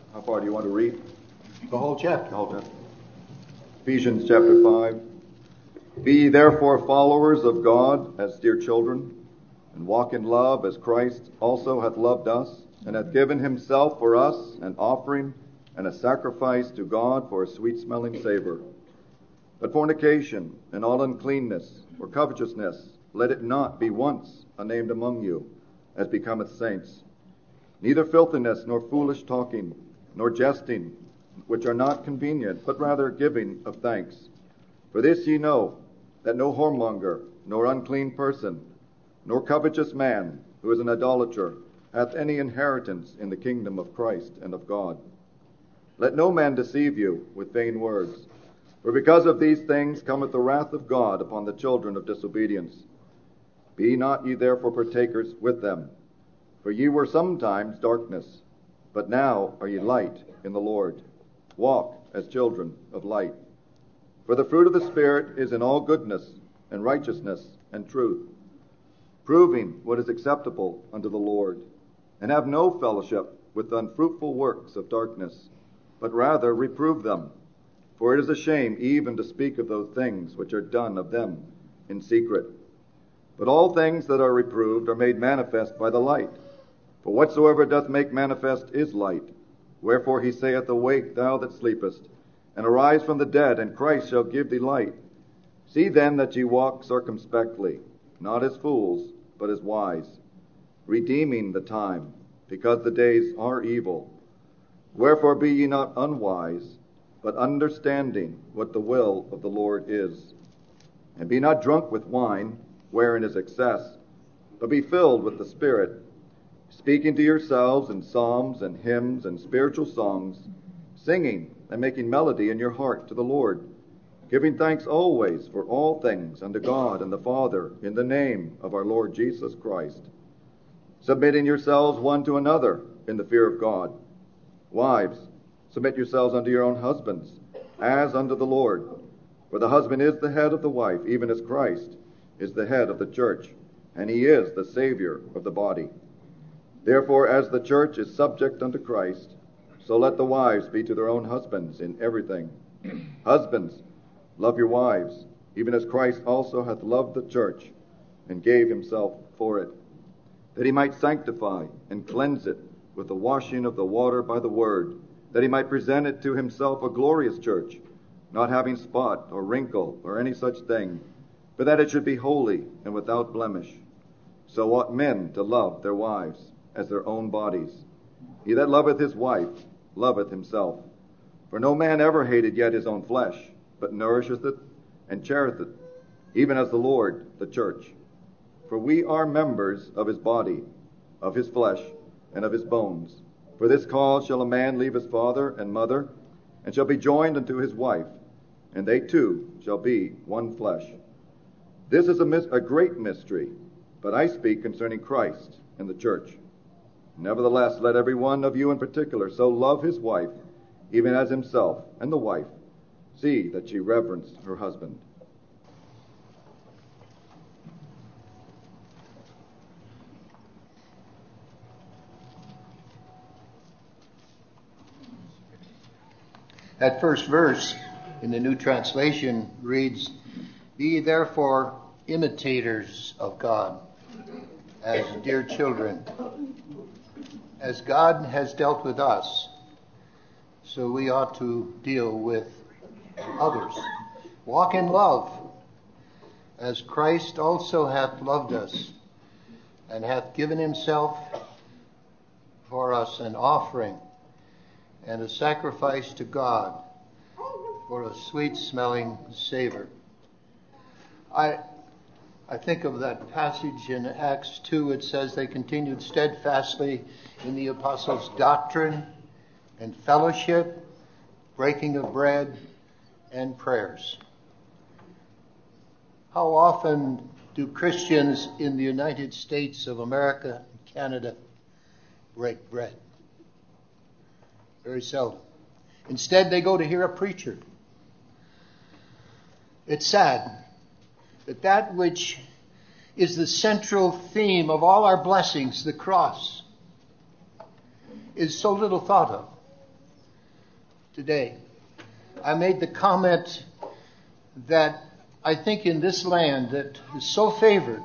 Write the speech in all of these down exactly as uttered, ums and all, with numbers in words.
How far do you want to read? The whole chapter. The whole chapter. Ephesians chapter five. Be ye therefore followers of God as dear children, and walk in love as Christ also hath loved us, and hath given himself for us an offering and a sacrifice to God for a sweet-smelling savor. But fornication and all uncleanness or covetousness, let it not be once named among you, as becometh saints. Neither filthiness, nor foolish talking, nor jesting, which are not convenient, but rather giving of thanks. For this ye know, that no whoremonger, nor unclean person, nor covetous man, who is an idolater, hath any inheritance in the kingdom of Christ and of God. Let no man deceive you with vain words, for because of these things cometh the wrath of God upon the children of disobedience. Be not ye therefore partakers with them, for ye were sometimes darkness, but now are ye light in the Lord. Walk as children of light. For the fruit of the Spirit is in all goodness and righteousness and truth, proving what is acceptable unto the Lord, and have no fellowship with the unfruitful works of darkness, but rather reprove them. For it is a shame even to speak of those things which are done of them in secret. But all things that are reproved are made manifest by the light. For whatsoever doth make manifest is light. Wherefore he saith, Awake, thou that sleepest, and arise from the dead, and Christ shall give thee light. See then that ye walk circumspectly, not as fools, but as wise, redeeming the time, because the days are evil. Wherefore be ye not unwise, but understanding what the will of the Lord is. And be not drunk with wine, wherein is excess, but be filled with the Spirit, speaking to yourselves in psalms and hymns and spiritual songs, singing and making melody in your heart to the Lord, giving thanks always for all things unto God and the Father, in the name of our Lord Jesus Christ, submitting yourselves one to another in the fear of God. Wives, submit yourselves unto your own husbands, as unto the Lord. For the husband is the head of the wife, even as Christ is the head of the church, and he is the Savior of the body. Therefore, as the church is subject unto Christ, so let the wives be to their own husbands in everything. Husbands, love your wives, even as Christ also hath loved the church, and gave himself for it, that he might sanctify and cleanse it with the washing of the water by the word, that he might present it to himself a glorious church, not having spot or wrinkle or any such thing, but that it should be holy and without blemish. So ought men to love their wives as their own bodies. He that loveth his wife loveth himself. For no man ever hated yet his own flesh, but nourisheth it and cherisheth it, even as the Lord the church. For we are members of his body, of his flesh, and of his bones. For this cause shall a man leave his father and mother, and shall be joined unto his wife, and they two shall be one flesh. This is a, mis- a great mystery, but I speak concerning Christ and the church. Nevertheless, let every one of you in particular so love his wife, even as himself, and the wife see that she reverence her husband. That first verse in the New Translation reads, Be ye therefore imitators of God, as dear children. As God has dealt with us, so we ought to deal with others. Walk in love, as Christ also hath loved us, and hath given himself for us an offering and a sacrifice to God for a sweet-smelling savor. I I think of that passage in Acts two. It says they continued steadfastly in the apostles' doctrine and fellowship, breaking of bread, and prayers. How often do Christians in the United States of America and Canada break bread? Very seldom. Instead, they go to hear a preacher. It's sad that that which is the central theme of all our blessings, the cross, is so little thought of. today. I made the comment that I think in this land that is so favored,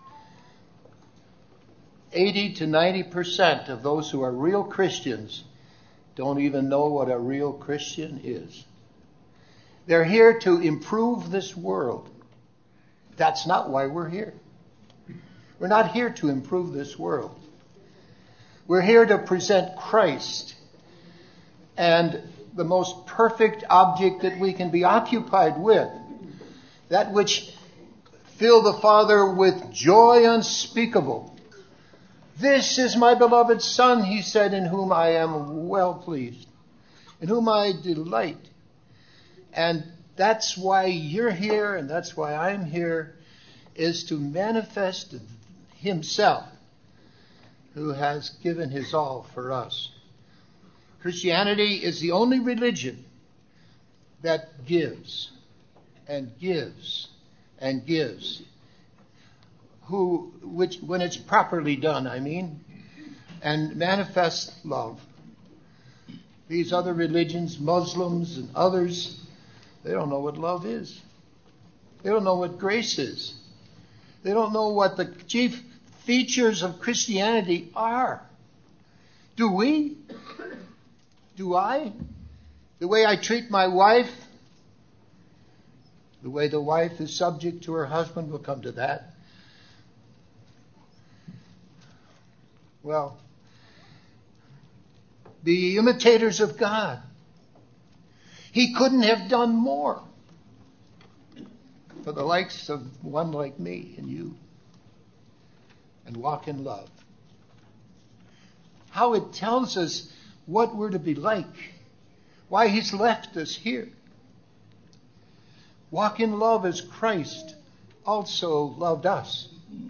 eighty to ninety percent of those who are real Christians don't even know what a real Christian is. They're here to improve this world. That's not why we're here. We're not here to improve this world. We're here to present Christ, and the most perfect object that we can be occupied with, that which filled the Father with joy unspeakable. This is my beloved Son, he said, in whom I am well pleased, in whom I delight. And that's why you're here, and that's why I'm here, is to manifest himself, who has given his all for us. Christianity is the only religion that gives and gives and gives, who, which, when it's properly done, I mean, and manifests love. These other religions, Muslims and others, they don't know what love is. They don't know what grace is. They don't know what the chief features of Christianity are. Do we? Do I? The way I treat my wife, the way the wife is subject to her husband, we'll come to that. Well, be imitators of God. He couldn't have done more for the likes of one like me and you. And walk in love. How it tells us what we're to be like. Why he's left us here. Walk in love as Christ also loved us.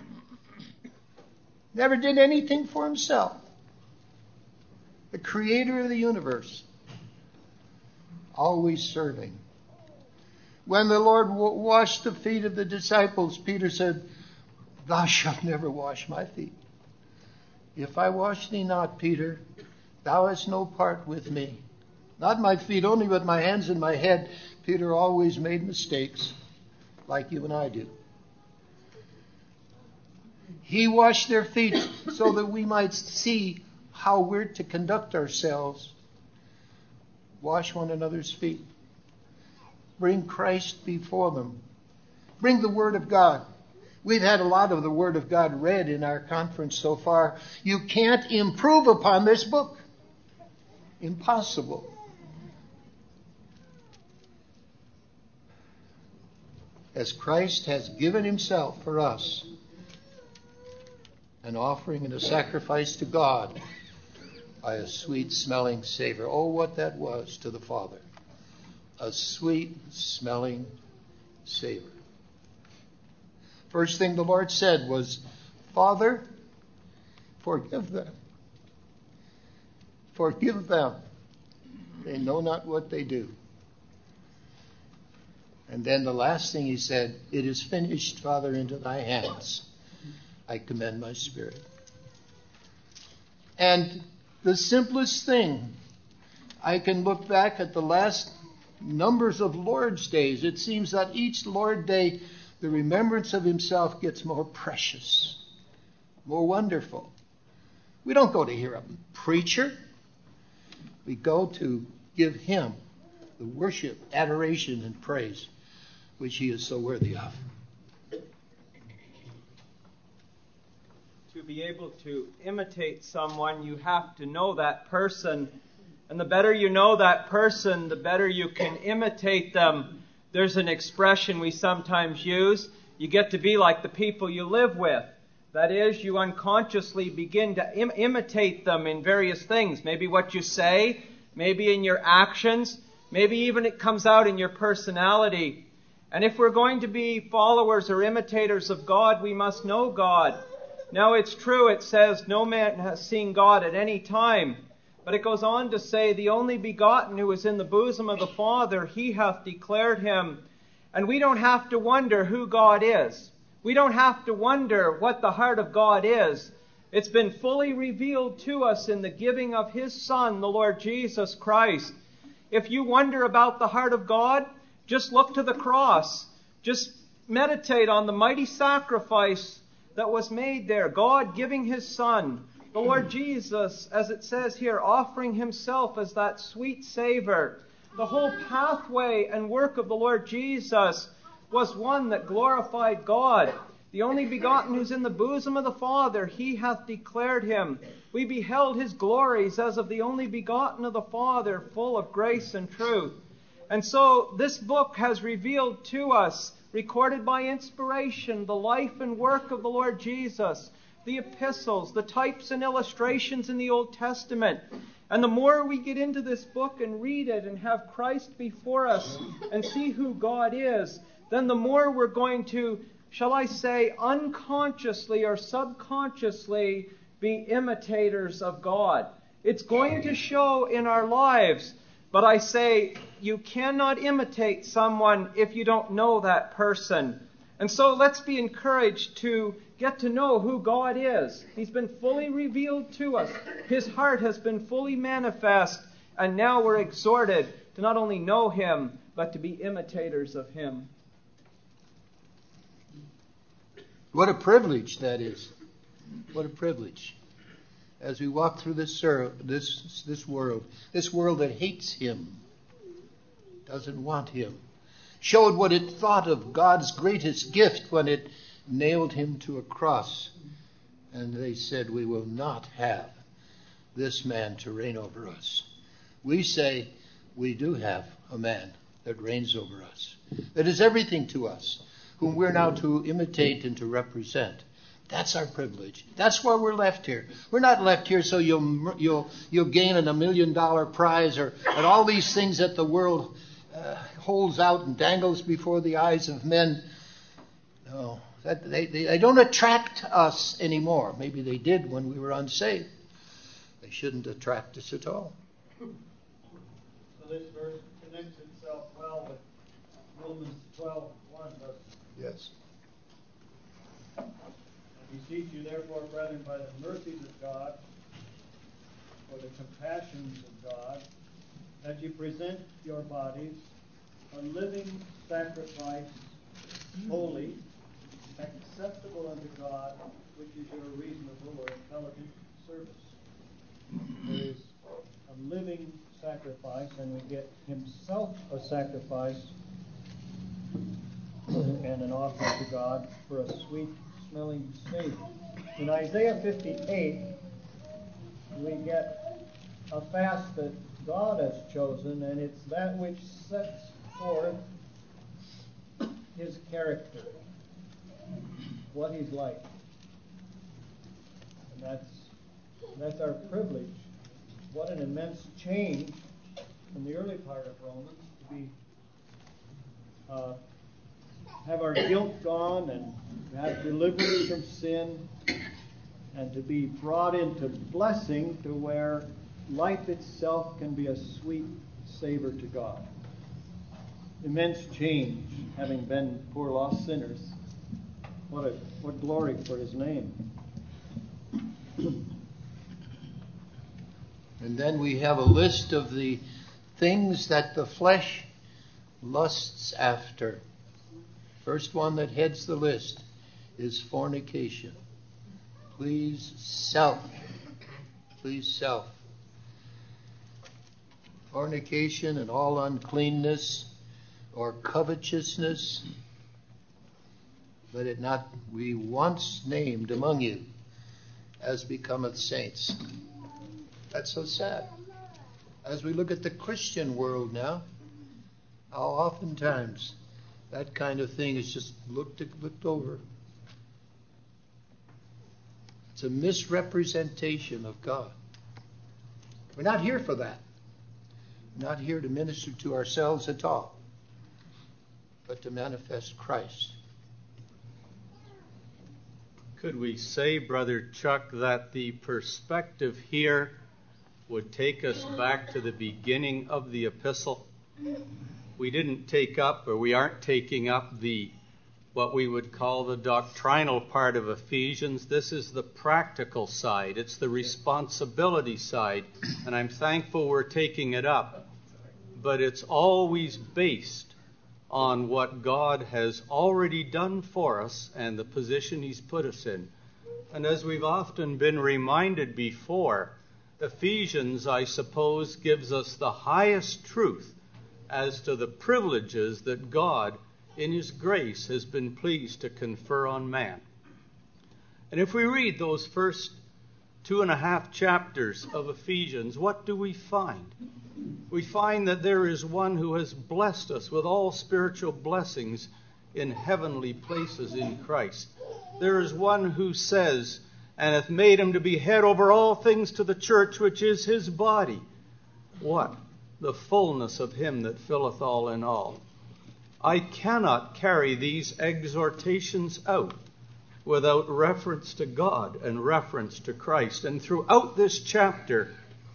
Never did anything for himself. The creator of the universe. Always serving. When the Lord washed the feet of the disciples, Peter said, "Thou shalt never wash my feet. If I wash thee not, Peter, thou hast no part with me." Not my feet only, but my hands and my head. Peter always made mistakes, like you and I do. He washed their feet so that we might see how we're to conduct ourselves. Wash one another's feet. Bring Christ before them. Bring the Word of God. We've had a lot of the Word of God read in our conference so far. You can't improve upon this book. Impossible. As Christ has given himself for us, an offering and a sacrifice to God by a sweet-smelling savor. Oh, what that was to the Father. A sweet-smelling savor. First thing the Lord said was, "Father, forgive them. Forgive them. They know not what they do." And then the last thing he said, "It is finished, Father, into thy hands I commend my spirit." And the simplest thing, I can look back at the last numbers of Lord's days. It seems that each Lord Day, the remembrance of himself gets more precious, more wonderful. We don't go to hear a preacher. We go to give him the worship, adoration, and praise which he is so worthy of. To be able to imitate someone, you have to know that person. And the better you know that person, the better you can imitate them. There's an expression we sometimes use. You get to be like the people you live with. That is, you unconsciously begin to im- imitate them in various things. Maybe what you say, maybe in your actions, maybe even it comes out in your personality. And if we're going to be followers or imitators of God, we must know God. Now it's true, it says, no man has seen God at any time. But it goes on to say, the only begotten who is in the bosom of the Father, he hath declared him. And we don't have to wonder who God is. We don't have to wonder what the heart of God is. It's been fully revealed to us in the giving of his Son, the Lord Jesus Christ. If you wonder about the heart of God, just look to the cross. Just meditate on the mighty sacrifice that was made there. God giving His Son. The Lord Jesus, as it says here, offering Himself as that sweet savor. The whole pathway and work of the Lord Jesus was one that glorified God. The only begotten who's in the bosom of the Father, He hath declared Him. We beheld His glories as of the only begotten of the Father, full of grace and truth. And so this book has revealed to us, recorded by inspiration, the life and work of the Lord Jesus, the epistles, the types and illustrations in the Old Testament. And the more we get into this book and read it and have Christ before us and see who God is, then the more we're going to, shall I say, unconsciously or subconsciously be imitators of God. It's going to show in our lives. But I say, you cannot imitate someone if you don't know that person. And so let's be encouraged to get to know who God is. He's been fully revealed to us. His heart has been fully manifest. And now we're exhorted to not only know Him, but to be imitators of Him. What a privilege that is. What a privilege. As we walk through this this this world, this world that hates Him, doesn't want Him, showed what it thought of God's greatest gift when it nailed Him to a cross. And they said, we will not have this man to reign over us. We say, we do have a man that reigns over us, that is everything to us, whom we're now to imitate and to represent. That's our privilege. That's why we're left here. We're not left here so you'll you'll you'll gain a million dollar prize or and all these things that the world uh, holds out and dangles before the eyes of men. No, that they, they they don't attract us anymore. Maybe they did when we were unsaved. They shouldn't attract us at all. So this verse connects itself well with Romans twelve one, doesn't it? Yes. I beseech you, therefore, brethren, by the mercies of God, for the compassions of God, that you present your bodies a living sacrifice, holy, acceptable unto God, which is your reasonable or intelligent service. There is a living sacrifice, and we get Himself a sacrifice and an offering to God for a sweet smelling savor. In Isaiah fifty-eight, we get a fast that God has chosen, and it's that which sets forth His character, what He's like. And that's that's our privilege. What an immense change from the early part of Romans to be uh, have our guilt gone and have deliverance from sin, and to be brought into blessing to where life itself can be a sweet savor to God. Immense change, having been poor lost sinners. What a what glory for His name. And then we have a list of the things that the flesh lusts after. First one that heads the list is fornication. Please self. Please self. Fornication and all uncleanness or covetousness, let it not be once named among you, as becometh saints. That's so sad. As we look at the Christian world now, how oftentimes that kind of thing is just looked looked over. It's a misrepresentation of God. We're not here for that. We're not here to minister to ourselves at all, but to manifest Christ. Could we say, Brother Chuck, that the perspective here would take us back to the beginning of the epistle? We didn't take up, or we aren't taking up, the what we would call the doctrinal part of Ephesians. This is the practical side. It's the responsibility side, and I'm thankful we're taking it up. but it's always based on what God has already done for us and the position He's put us in. And as we've often been reminded before, Ephesians, I suppose, gives us the highest truth as to the privileges that God, in His grace, has been pleased to confer on man. And if we read those first two and a half chapters of Ephesians, what do we find? We find that there is one who has blessed us with all spiritual blessings in heavenly places in Christ. There is one who says, and hath made Him to be head over all things to the church, which is His body. What? The fullness of Him that filleth all in all. I cannot carry these exhortations out without reference to God and reference to Christ. And throughout this chapter,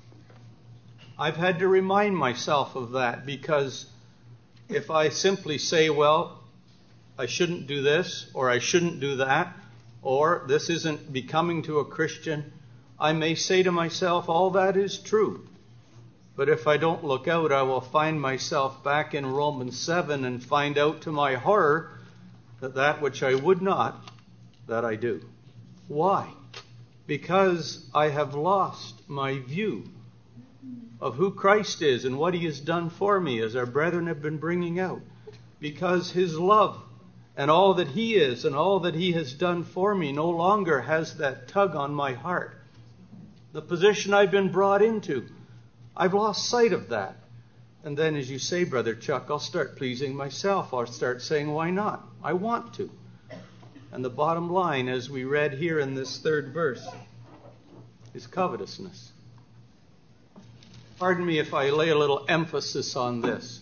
I've had to remind myself of that, because if I simply say, well, I shouldn't do this, or I shouldn't do that, or this isn't becoming to a Christian, I may say to myself, all that is true. But if I don't look out, I will find myself back in Romans seven and find out to my horror that that which I would not, that I do. Why? Because I have lost my view of who Christ is and what He has done for me, as our brethren have been bringing out. Because His love and all that He is and all that He has done for me no longer has that tug on my heart. The position I've been brought into, I've lost sight of that. And then, as you say, Brother Chuck, I'll start pleasing myself. I'll start saying, why not? I want to. And the bottom line, as we read here in this third verse, is covetousness. Pardon me if I lay a little emphasis on this.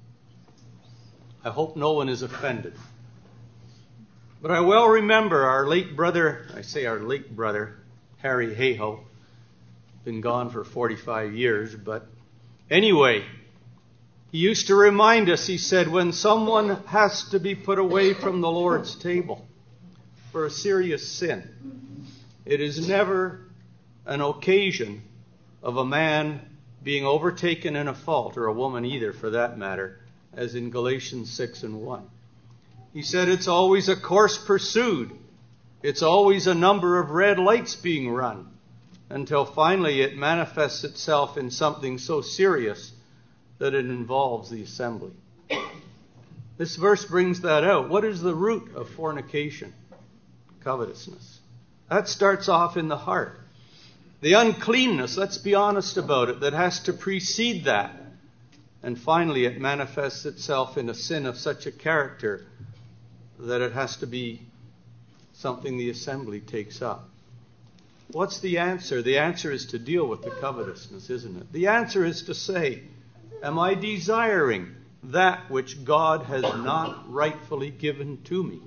I hope no one is offended. But I well remember our late brother, I say our late brother, Harry Hayhoe, been gone for forty-five years, but anyway, he used to remind us, he said, when someone has to be put away from the Lord's table for a serious sin, it is never an occasion of a man being overtaken in a fault, or a woman either for that matter, as in Galatians six and one. He said it's always a course pursued. It's always a number of red lights being run, until finally it manifests itself in something so serious that it involves the assembly. This verse brings that out. What is the root of fornication? Covetousness. That starts off in the heart. The uncleanness, let's be honest about it, that has to precede that. And finally it manifests itself in a sin of such a character that it has to be something the assembly takes up. What's the answer? The answer is to deal with the covetousness, isn't it? The answer is to say, am I desiring that which God has not rightfully given to me?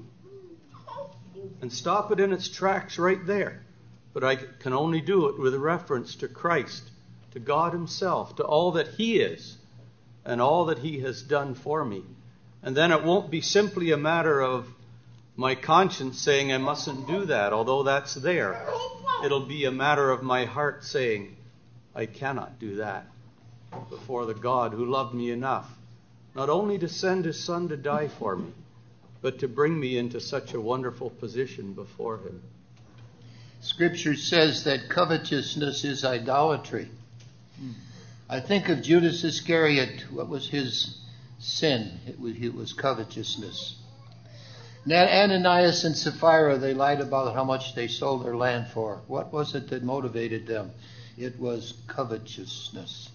And stop it in its tracks right there. But I can only do it with reference to Christ, to God Himself, to all that He is and all that He has done for me. And then it won't be simply a matter of my conscience saying I mustn't do that, although that's there. It'll be a matter of my heart saying, I cannot do that before the God who loved me enough, not only to send His Son to die for me, but to bring me into such a wonderful position before Him. Scripture says that covetousness is idolatry. I think of Judas Iscariot. What was his sin? It was, it was covetousness. Now, Ananias and Sapphira, they lied about how much they sold their land for. What was it that motivated them? It was covetousness.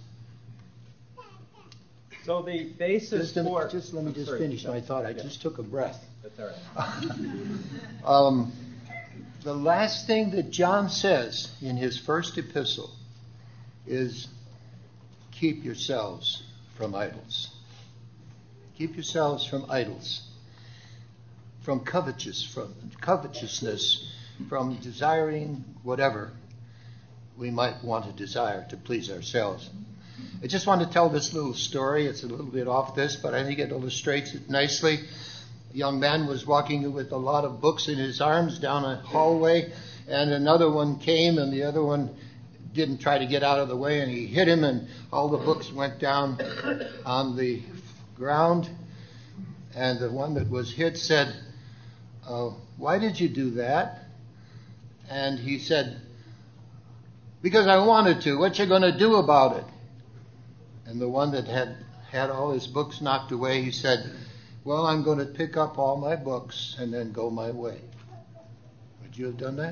So the basis Just, for... just let me just Sorry. finish my thought. I just took a breath. That's all right. um, the last thing that John says in his first epistle is, keep yourselves from idols. Keep yourselves from idols. From covetous, from covetousness, from desiring whatever we might want to desire to please ourselves. I just want to tell this little story. It's a little bit off this, but I think it illustrates it nicely. A young man was walking with a lot of books in his arms down a hallway, and another one came, and the other one didn't try to get out of the way, and he hit him, and all the books went down on the ground. And the one that was hit said, uh, why did you do that? And he said, because I wanted to. What you going to do about it? And the one that had had all his books knocked away, he said, well, I'm going to pick up all my books and then go my way. Would you have done that?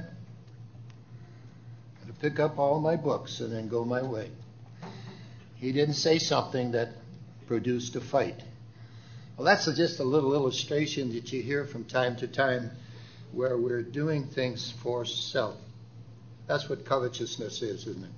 I'm going to pick up all my books and then go my way. He didn't say something that produced a fight. Well, that's just a little illustration that you hear from time to time where we're doing things for self. That's what covetousness is, isn't it?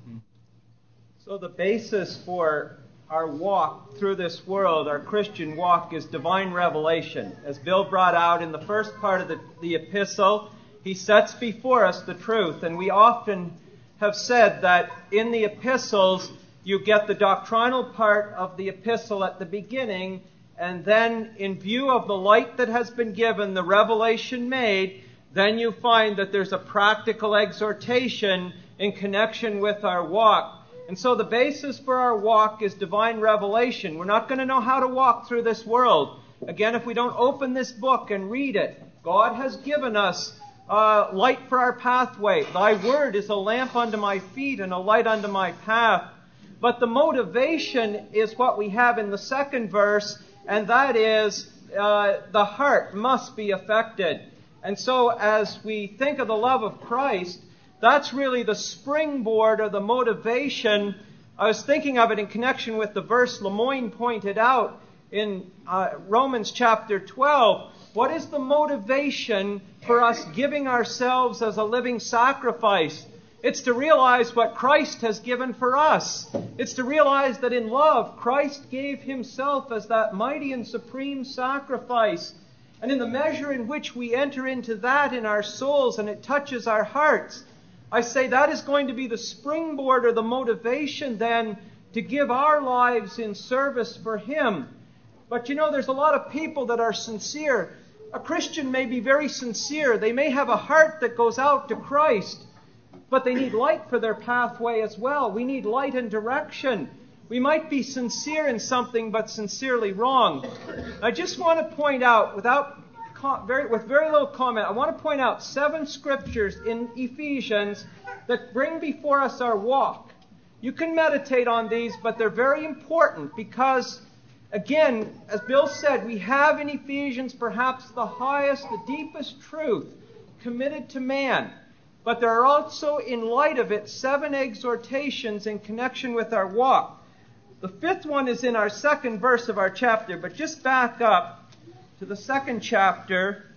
So the basis for our walk through this world, our Christian walk, is divine revelation. As Bill brought out in the first part of the, the epistle, he sets before us the truth. And we often have said that in the epistles, you get the doctrinal part of the epistle at the beginning, and then in view of the light that has been given, the revelation made, then you find that there's a practical exhortation in connection with our walk. And so the basis for our walk is divine revelation. We're not going to know how to walk through this world, again, if we don't open this book and read it. God has given us uh, light for our pathway. Thy word is a lamp unto my feet and a light unto my path. But the motivation is what we have in the second verse, and that is uh, the heart must be affected. And so as we think of the love of Christ, that's really the springboard or the motivation. I was thinking of it in connection with the verse Lemoyne pointed out in uh, Romans chapter twelve. What is the motivation for us giving ourselves as a living sacrifice? It's to realize what Christ has given for us. It's to realize that in love, Christ gave himself as that mighty and supreme sacrifice. And in the measure in which we enter into that in our souls and it touches our hearts, I say that is going to be the springboard or the motivation then to give our lives in service for him. But you know, there's a lot of people that are sincere. A Christian may be very sincere. They may have a heart that goes out to Christ, but they need light for their pathway as well. We need light and direction. We might be sincere in something, but sincerely wrong. I just want to point out, without very, with very little comment, I want to point out seven scriptures in Ephesians that bring before us our walk. You can meditate on these, but they're very important because, again, as Bill said, we have in Ephesians perhaps the highest, the deepest truth committed to man. But there are also, in light of it, seven exhortations in connection with our walk. The fifth one is in our second verse of our chapter, but just back up to the second chapter.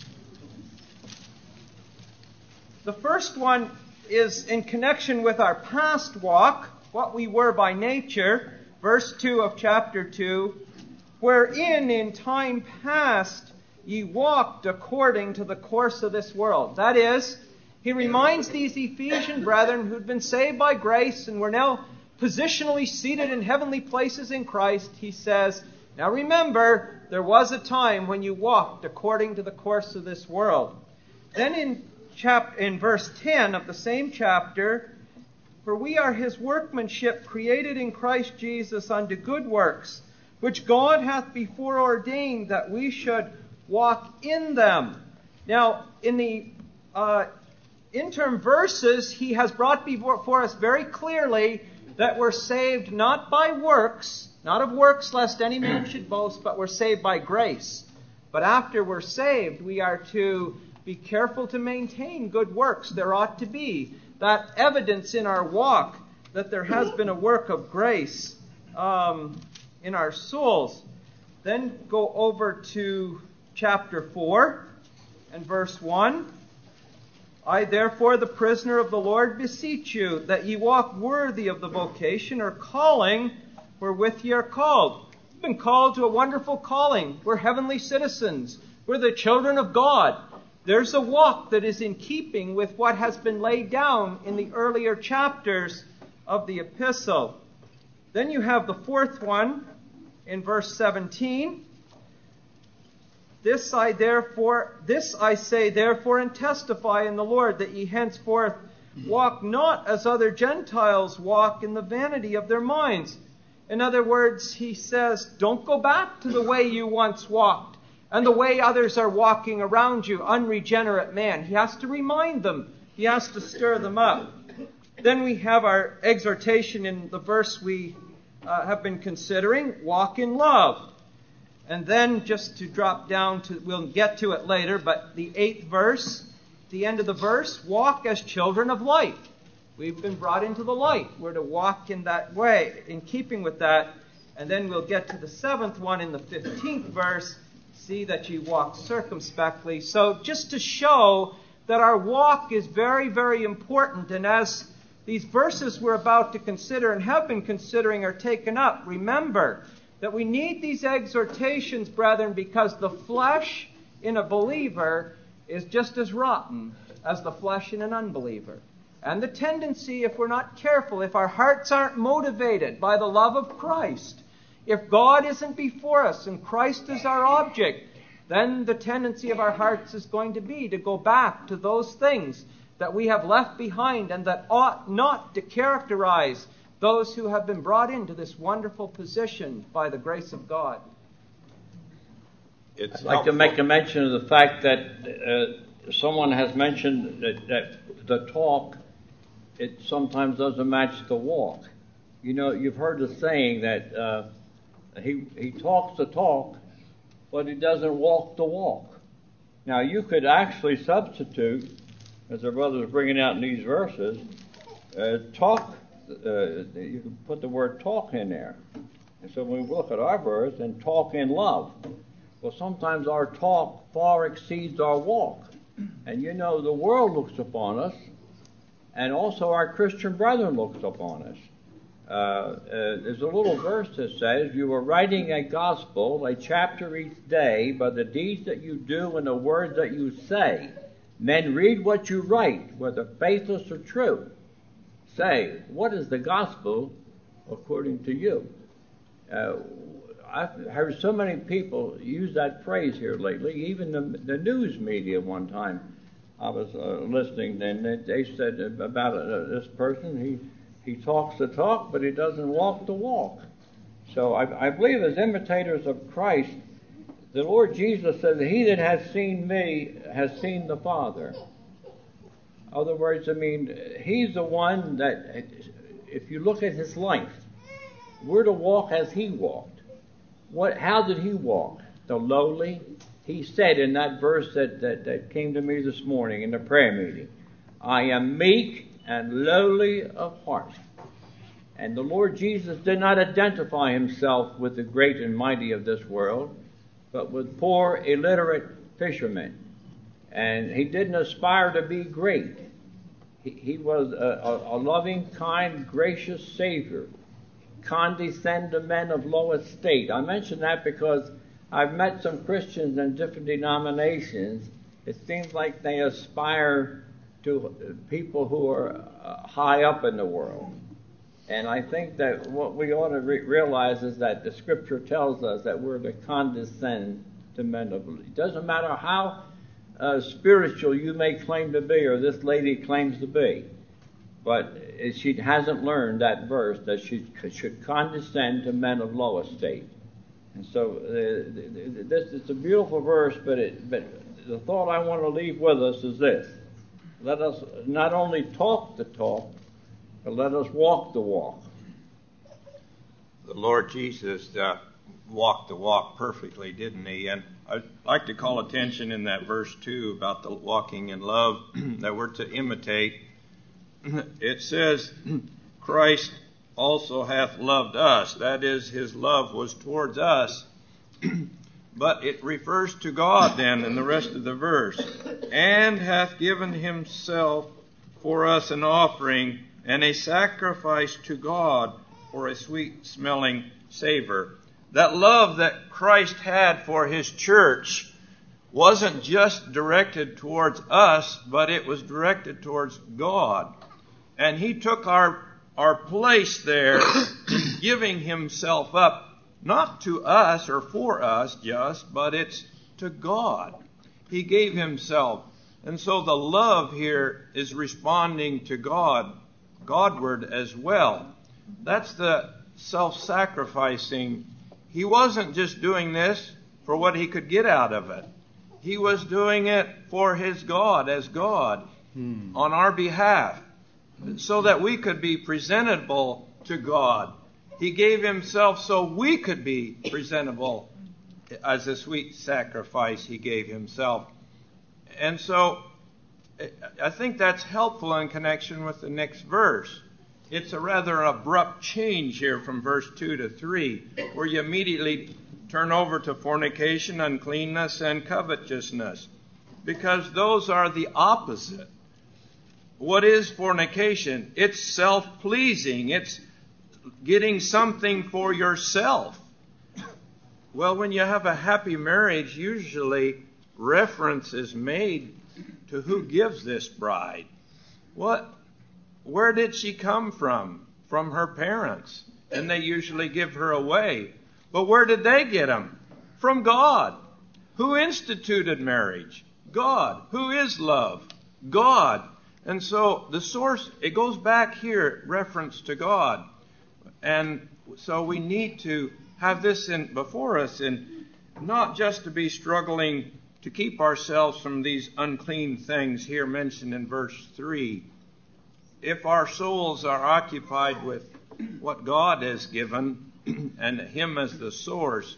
The first one is in connection with our past walk, what we were by nature, verse two of chapter two, wherein in time past ye walked according to the course of this world. That is, he reminds these Ephesian brethren who'd been saved by grace and were now positionally seated in heavenly places in Christ. He says, now remember, there was a time when you walked according to the course of this world. Then in chap- in verse ten of the same chapter, for we are his workmanship created in Christ Jesus unto good works, which God hath before ordained that we should walk in them. Now, in the uh, interim verses, he has brought before us very clearly that we're saved not by works, not of works lest any man should boast, but we're saved by grace. But after we're saved, we are to be careful to maintain good works. There ought to be that evidence in our walk that there has been a work of grace um, in our souls. Then go over to chapter four and verse one. I therefore, the prisoner of the Lord, beseech you that ye walk worthy of the vocation or calling wherewith ye are called. You've been called to a wonderful calling. We're heavenly citizens. We're the children of God. There's a walk that is in keeping with what has been laid down in the earlier chapters of the epistle. Then you have the fourth one in verse seventeen. This I therefore, this I say therefore and testify in the Lord, that ye henceforth Walk not as other Gentiles walk in the vanity of their minds. In other words, he says, don't go back to the way you once walked and the way others are walking around you, unregenerate man. He has to remind them. He has to stir them up. Then we have our exhortation in the verse we uh, have been considering, walk in love. And then just to drop down to, we'll get to it later, but the eighth verse, the end of the verse, walk as children of light. We've been brought into the light. We're to walk in that way, in keeping with that. And then we'll get to the seventh one in the fifteenth verse, see that you walk circumspectly. So just to show that our walk is very, very important. And as these verses we're about to consider and have been considering are taken up, remember that we need these exhortations, brethren, because the flesh in a believer is just as rotten as the flesh in an unbeliever. And the tendency, if we're not careful, if our hearts aren't motivated by the love of Christ, if God isn't before us and Christ is our object, then the tendency of our hearts is going to be to go back to those things that we have left behind and that ought not to characterize those who have been brought into this wonderful position by the grace of God. It's I'd like to make a mention of the fact that uh, someone has mentioned that, that the talk, it sometimes doesn't match the walk. You know, you've heard the saying that uh, he he talks the talk, but he doesn't walk the walk. Now, you could actually substitute, as the brother is bringing out in these verses, uh, talk. Uh, you can put the word talk in there. And so when we look at our verse and talk in love, well, sometimes our talk far exceeds our walk. And you know, the world looks upon us, and also our Christian brethren looks upon us. Uh, uh, there's a little verse that says, you are writing a gospel, a chapter each day, by the deeds that you do and the words that you say. Men read what you write, whether faithless or true. Say, what is the gospel according to you? Uh, I've heard so many people use that phrase here lately, even the, the news media one time. I was uh, listening, and they said about uh, this person, he, he talks the talk, but he doesn't walk the walk. So I, I believe as imitators of Christ, the Lord Jesus said, he that has seen me has seen the Father. In other words, I mean, he's the one that, if you look at his life, we're to walk as he walked. What? How did he walk? The lowly. He said in that verse that, that, that came to me this morning in the prayer meeting, I am meek and lowly of heart. And the Lord Jesus did not identify himself with the great and mighty of this world, but with poor, illiterate fishermen. And he didn't aspire to be great. He, he was a, a, a loving, kind, gracious Savior. Condescend to men of low estate. I mention that because I've met some Christians in different denominations. It seems like they aspire to people who are uh, high up in the world. And I think that what we ought to re- realize is that the Scripture tells us that we're to condescend to men of low estate. It doesn't matter how uh, spiritual you may claim to be, or this lady claims to be, but she hasn't learned that verse that she should condescend to men of low estate. And so uh, this is a beautiful verse, but it, but the thought I want to leave with us is this: let us not only talk the talk, but let us walk the walk. The Lord Jesus uh, walked the walk perfectly, didn't he? And I'd like to call attention in that verse too about the walking in love that we're to imitate. It says, Christ also hath loved us. That is, his love was towards us. But it refers to God then in the rest of the verse. And hath given himself for us an offering and a sacrifice to God for a sweet-smelling savor. That love that Christ had for his church wasn't just directed towards us, but it was directed towards God. And he took our our place there, giving himself up, not to us or for us just, but it's to God. He gave himself And so the love here is responding to God, Godward as well. That's the self-sacrificing. He wasn't just doing this for what he could get out of it. He was doing it for his God, as God, hmm. on our behalf, so that we could be presentable to God. He gave himself so we could be presentable. As a sweet sacrifice, he gave himself. And so I think that's helpful in connection with the next verse. It's a rather abrupt change here from verse two to three, where you immediately turn over to fornication, uncleanness, and covetousness, because those are the opposite. What is fornication? It's self-pleasing. It's getting something for yourself. Well, when you have a happy marriage, usually reference is made to who gives this bride. What? Where did she come from? From her parents. And they usually give her away. But where did they get them? From God. Who instituted marriage? God. Who is love? God. And so the source, it goes back here, reference to God. And so we need to have this in before us, and not just to be struggling to keep ourselves from these unclean things here mentioned in verse three. If our souls are occupied with what God has given and Him as the source,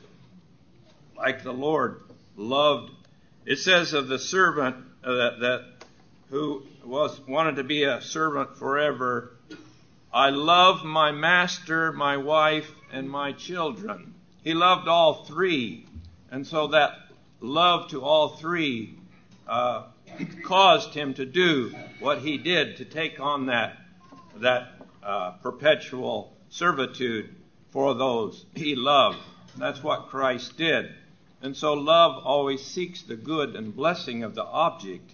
like the Lord loved, it says of the servant uh, that, that who was wanted to be a servant forever, I love my master, my wife, and my children. He loved all three. And so that love to all three uh, caused him to do what he did, to take on that, that uh, perpetual servitude for those he loved. That's what Christ did. And so love always seeks the good and blessing of the object.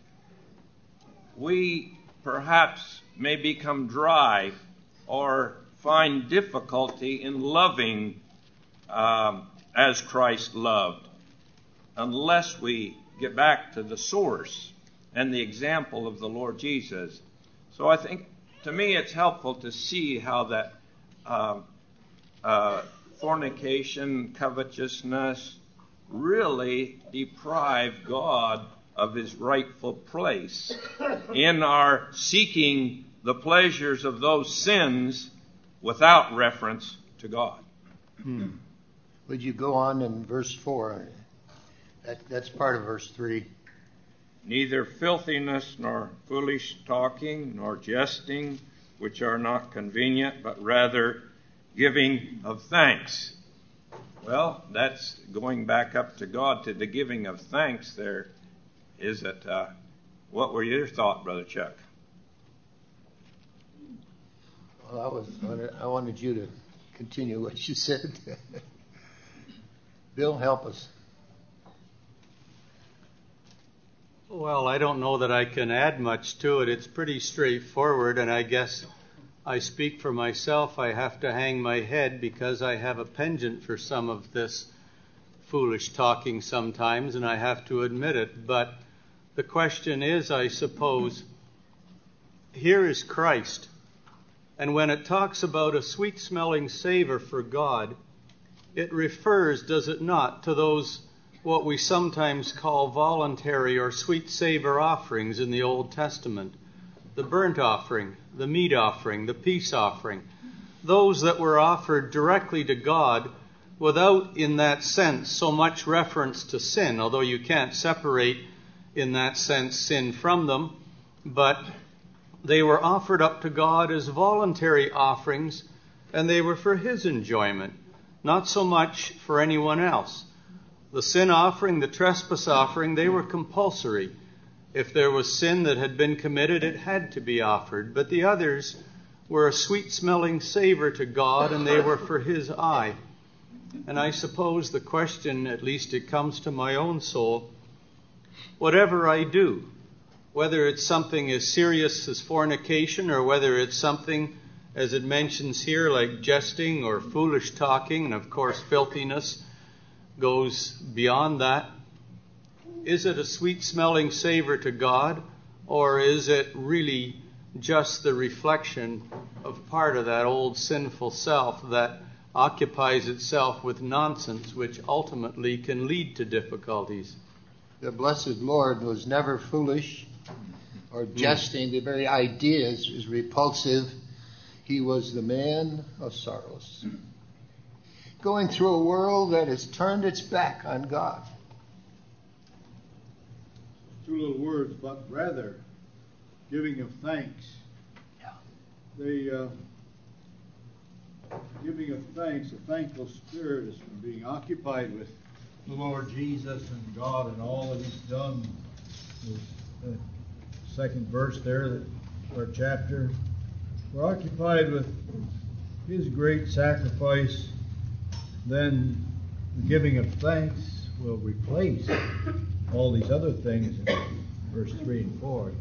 We perhaps may become dry or find difficulty in loving um, as Christ loved, unless we get back to the source and the example of the Lord Jesus. So I think, to me, it's helpful to see how that uh, uh, fornication, covetousness, really deprive God of His rightful place in our seeking the pleasures of those sins without reference to God. Hmm. Would you go on in verse four? That, that's part of verse three. Neither filthiness, nor foolish talking, nor jesting, which are not convenient, but rather giving of thanks. Well, that's going back up to God, to the giving of thanks there. Is it, uh, what were your thoughts, Brother Chuck? Well, I was, I wanted you to continue what you said. Bill, help us. Well, I don't know that I can add much to it. It's pretty straightforward, and I guess I speak for myself. I have to hang my head because I have a penchant for some of this foolish talking sometimes, and I have to admit it. But the question is, I suppose, here is Christ. And when it talks about a sweet-smelling savor for God, it refers, does it not, to those what we sometimes call voluntary or sweet savor offerings in the Old Testament. The burnt offering, the meat offering, the peace offering. Those that were offered directly to God without, in that sense, so much reference to sin, although you can't separate, in that sense, sin from them. But they were offered up to God as voluntary offerings, and they were for His enjoyment, not so much for anyone else. The sin offering, the trespass offering, they were compulsory. If there was sin that had been committed, it had to be offered. But the others were a sweet-smelling savor to God, and they were for His eye. And I suppose the question, at least it comes to my own soul, whatever I do, whether it's something as serious as fornication or whether it's something, as it mentions here, like jesting or foolish talking, and of course filthiness goes beyond that. is it a sweet-smelling savor to God, or is it really just the reflection of part of that old sinful self that occupies itself with nonsense, which ultimately can lead to difficulties? The blessed Lord was never foolish or jesting. Mm. The very idea is, is repulsive. He was the man of sorrows, going through a world that has turned its back on God. Two little words, but rather giving of thanks. Yeah. The uh, giving of thanks, a thankful spirit is from being occupied with the Lord Jesus and God and all that He's done. The second verse there, our chapter, we're occupied with His great sacrifice. Then the giving of thanks will replace all these other things in verse three and four.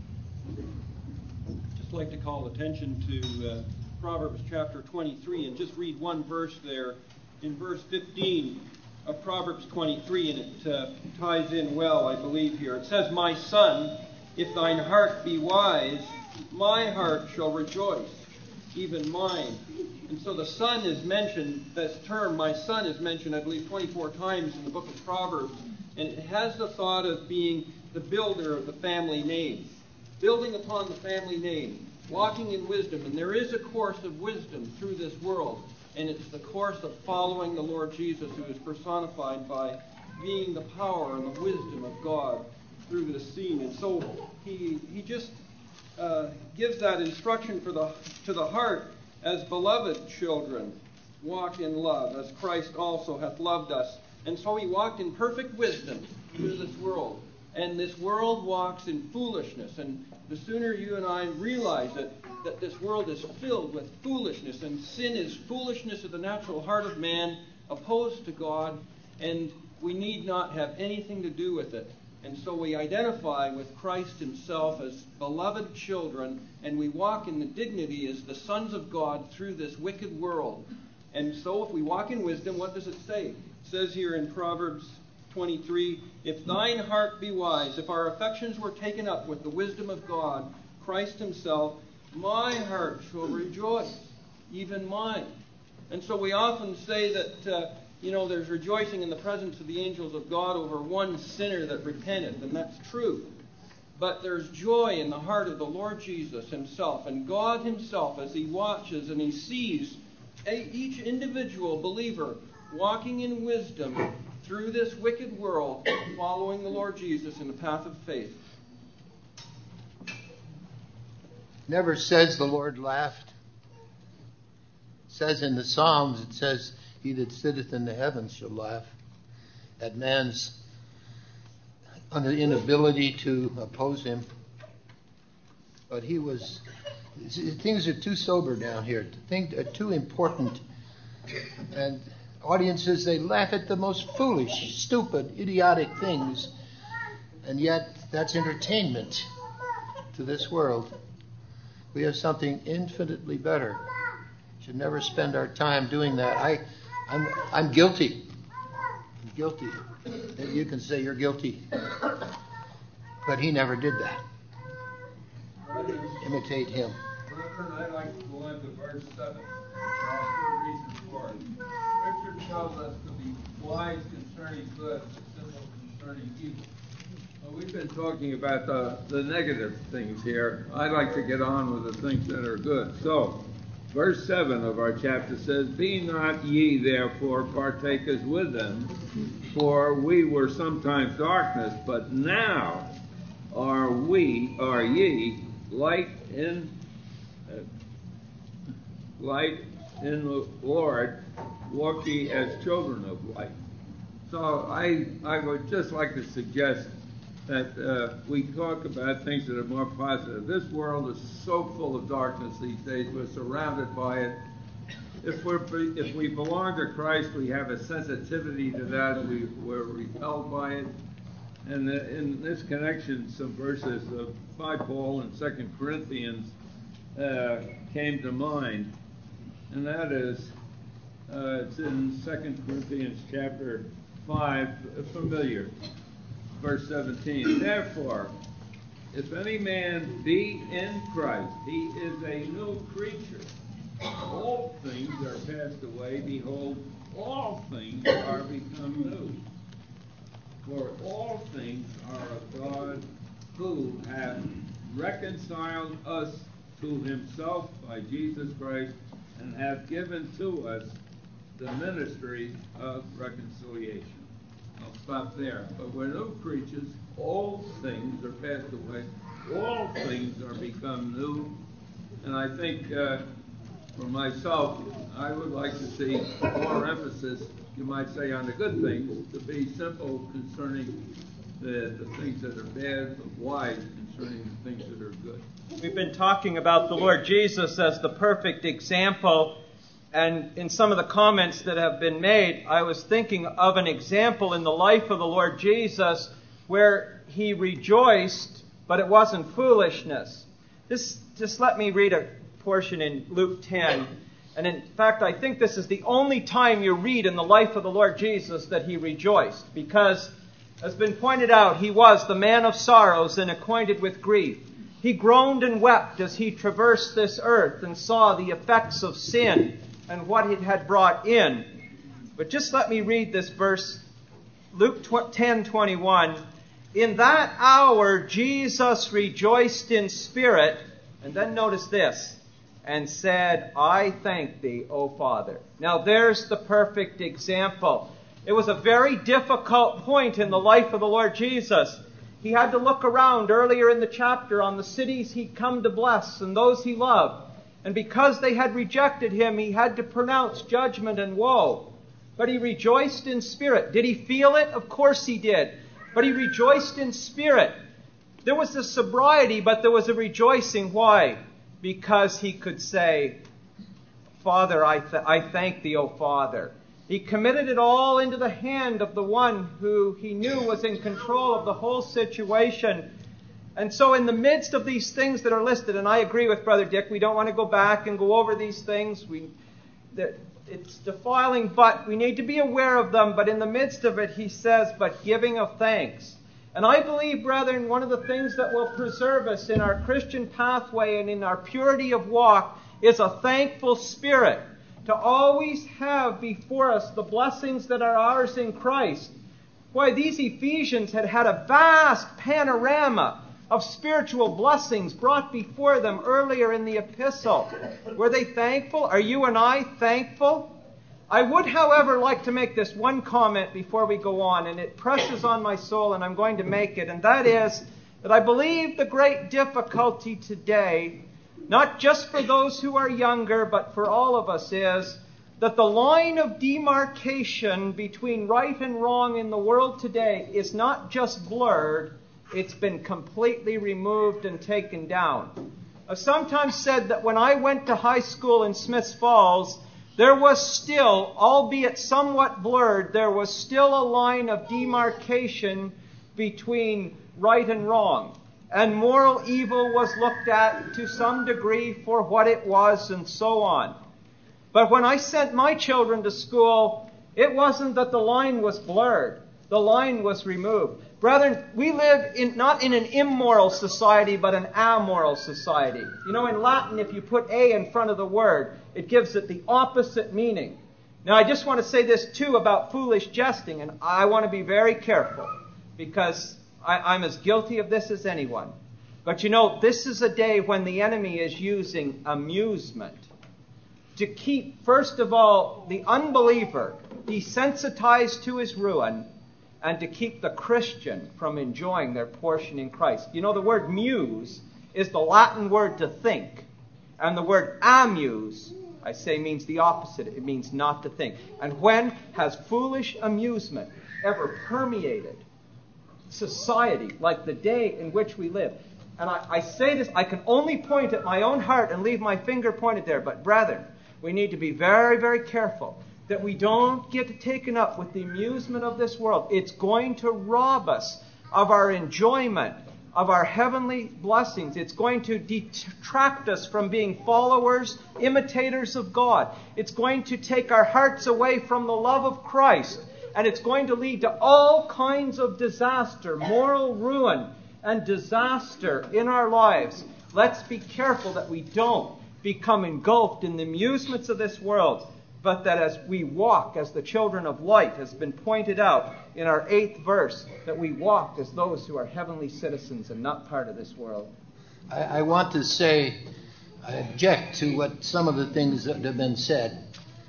I'd just like to call attention to uh, Proverbs chapter twenty-three and just read one verse there in verse fifteen of Proverbs twenty-three, and it uh, ties in well, I believe, here. It says, "My son, if thine heart be wise, my heart shall rejoice, even mine." And so the son is mentioned, this term, my son, is mentioned, I believe, twenty-four times in the book of Proverbs. And it has the thought of being the builder of the family name, building upon the family name, walking in wisdom. And there is a course of wisdom through this world, and it's the course of following the Lord Jesus, who is personified by being the power and the wisdom of God through this scene. And so he he just uh, gives that instruction for the to the heart, as beloved children, walk in love, as Christ also hath loved us. And so he walked in perfect wisdom through this world. And this world walks in foolishness. And the sooner you and I realize that, that this world is filled with foolishness, and sin is foolishness of the natural heart of man, opposed to God, and we need not have anything to do with it. And so we identify with Christ himself as beloved children, and we walk in the dignity as the sons of God through this wicked world. And so if we walk in wisdom, what does it say? It says here in Proverbs twenty-three, "If thine heart be wise," if our affections were taken up with the wisdom of God, Christ himself, "my heart shall rejoice, even mine." And so we often say that, uh, you know, there's rejoicing in the presence of the angels of God over one sinner that repenteth, and that's true. But there's joy in the heart of the Lord Jesus himself, and God himself, as he watches and he sees each individual believer walking in wisdom through this wicked world, following the Lord Jesus in the path of faith. Never says the Lord laughed. It says in the Psalms, it says, "He that sitteth in the heavens shall laugh at man's inability to oppose him." But he was, things are too sober down here. Things are too important. And audiences, they laugh at the most foolish, stupid, idiotic things. And yet, that's entertainment to this world. We have something infinitely better. Should never spend our time doing that. I, I'm, I'm guilty. I'm guilty. You can say you're guilty. But he never did that. Imitate him. Brethren, I'd like to go into verse seven. There's a reason for it. Scripture tells us to be wise concerning good, but simple concerning evil. Well, we've been talking about the, the negative things here. I'd like to get on with the things that are good. So, verse seven of our chapter says, "Be not ye therefore partakers with them, for we were sometimes darkness, but now are we, are ye, light in uh, light in the Lord, walk ye as children of light." So I I would just like to suggest that uh, we talk about things that are more positive. This world is so full of darkness these days. We're surrounded by it. If we're if we belong to Christ, we have a sensitivity to that. We, we're repelled by it. And in this connection, some verses of by Paul in Second Corinthians uh, came to mind, and that is uh, it's in Second Corinthians chapter five, familiar. verse seventeen. Therefore, if any man be in Christ, he is a new creature. All things are passed away. Behold, all things are become new. For all things are of God, who hath reconciled us to himself by Jesus Christ, and hath given to us the ministry of reconciliation. I'll stop there. But we're new creatures. All things are passed away. All things are become new. And I think uh, for myself, I would like to see more emphasis, you might say, on the good things, to be simple concerning the, the things that are bad, but wise concerning the things that are good. We've been talking about the Lord Jesus as the perfect example. And in some of the comments that have been made, I was thinking of an example in the life of the Lord Jesus where he rejoiced, but it wasn't foolishness. This, just let me read a portion in Luke ten. And in fact, I think this is the only time you read in the life of the Lord Jesus that he rejoiced. Because, as has been pointed out, he was the man of sorrows and acquainted with grief. He groaned and wept as he traversed this earth and saw the effects of sin and what it had brought in. But just let me read this verse, Luke ten twenty-one. In that hour Jesus rejoiced in spirit, and then notice this, and said, I thank thee, O Father. Now there's the perfect example. It was a very difficult point in the life of the Lord Jesus. He had to look around earlier in the chapter on the cities he'd come to bless and those he loved. And because they had rejected him, he had to pronounce judgment and woe. But he rejoiced in spirit. Did he feel it? Of course he did. But he rejoiced in spirit. There was a sobriety, but there was a rejoicing. Why? Because he could say, Father, I, th- I thank thee, O Father. He committed it all into the hand of the one who he knew was in control of the whole situation. And so in the midst of these things that are listed, and I agree with Brother Dick, we don't want to go back and go over these things. We, it's defiling, but we need to be aware of them. But in the midst of it, he says, but giving of thanks. And I believe, brethren, one of the things that will preserve us in our Christian pathway and in our purity of walk is a thankful spirit. To always have before us the blessings that are ours in Christ. Why, these Ephesians had had a vast panorama of spiritual blessings brought before them earlier in the epistle. Were they thankful? Are you and I thankful? I would, however, like to make this one comment before we go on, and it presses on my soul, and I'm going to make it, and that is that I believe the great difficulty today, not just for those who are younger, but for all of us, is that the line of demarcation between right and wrong in the world today is not just blurred, it's been completely removed and taken down. I've sometimes said that when I went to high school in Smiths Falls, there was still, albeit somewhat blurred, there was still a line of demarcation between right and wrong. And moral evil was looked at to some degree for what it was and so on. But when I sent my children to school, it wasn't that the line was blurred. The line was removed. Brethren, we live in not in an immoral society, but an amoral society. You know, in Latin, if you put a in front of the word, it gives it the opposite meaning. Now, I just want to say this, too, about foolish jesting, and I want to be very careful, because I, I'm as guilty of this as anyone. But you know, this is a day when the enemy is using amusement to keep, first of all, the unbeliever desensitized to his ruin, and to keep the Christian from enjoying their portion in Christ. You know, the word muse is the Latin word to think. And the word amuse, I say, means the opposite. It means not to think. And when has foolish amusement ever permeated society like the day in which we live? And I, I say this, I can only point at my own heart and leave my finger pointed there. But brethren, we need to be very, very careful that we don't get taken up with the amusement of this world. It's going to rob us of our enjoyment, of our heavenly blessings. It's going to detract us from being followers, imitators of God. It's going to take our hearts away from the love of Christ. And it's going to lead to all kinds of disaster, moral ruin and disaster in our lives. Let's be careful that we don't become engulfed in the amusements of this world, but that as we walk as the children of light, has been pointed out in our eighth verse, that we walk as those who are heavenly citizens and not part of this world. I, I want to say, I object to what some of the things that have been said.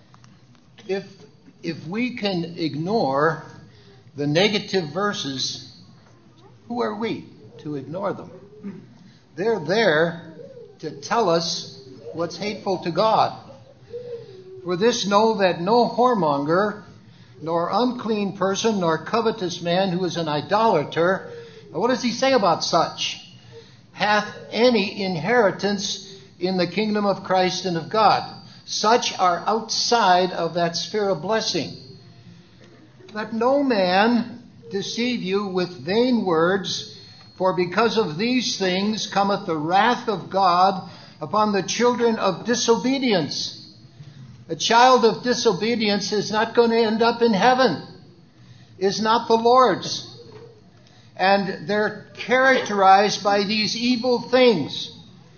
If if we can ignore the negative verses, who are we to ignore them? They're there to tell us what's hateful to God. For this know that no whoremonger, nor unclean person, nor covetous man who is an idolater, what does he say about such? Hath any inheritance in the kingdom of Christ and of God. Such are outside of that sphere of blessing. Let no man deceive you with vain words, for because of these things cometh the wrath of God upon the children of disobedience. A child of disobedience is not going to end up in heaven, is not the Lord's. And they're characterized by these evil things.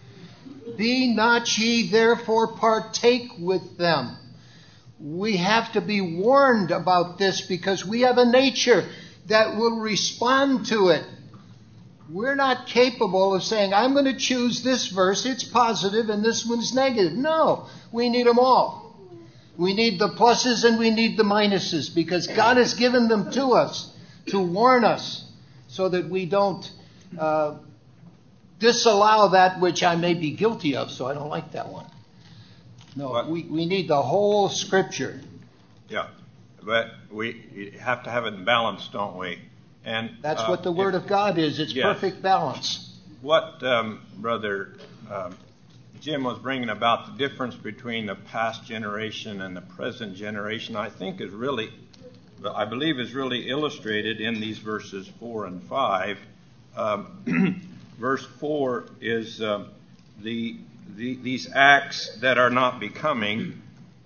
Be not ye therefore partake with them. We have to be warned about this because we have a nature that will respond to it. We're not capable of saying, I'm going to choose this verse, it's positive, and this one's negative. No, we need them all. We need the pluses and we need the minuses because God has given them to us to warn us so that we don't uh, disallow that which I may be guilty of, so I don't like that one. No, What? we, we need the whole Scripture. Yeah, but we have to have it in balance, don't we? And That's uh, what the Word if, of God is. It's yes. perfect balance. What um, Brother um, Jim was bringing about the difference between the past generation and the present generation, I think is really, I believe is really illustrated in these verses four and five. Um, verse four is um, the, the these acts that are not becoming,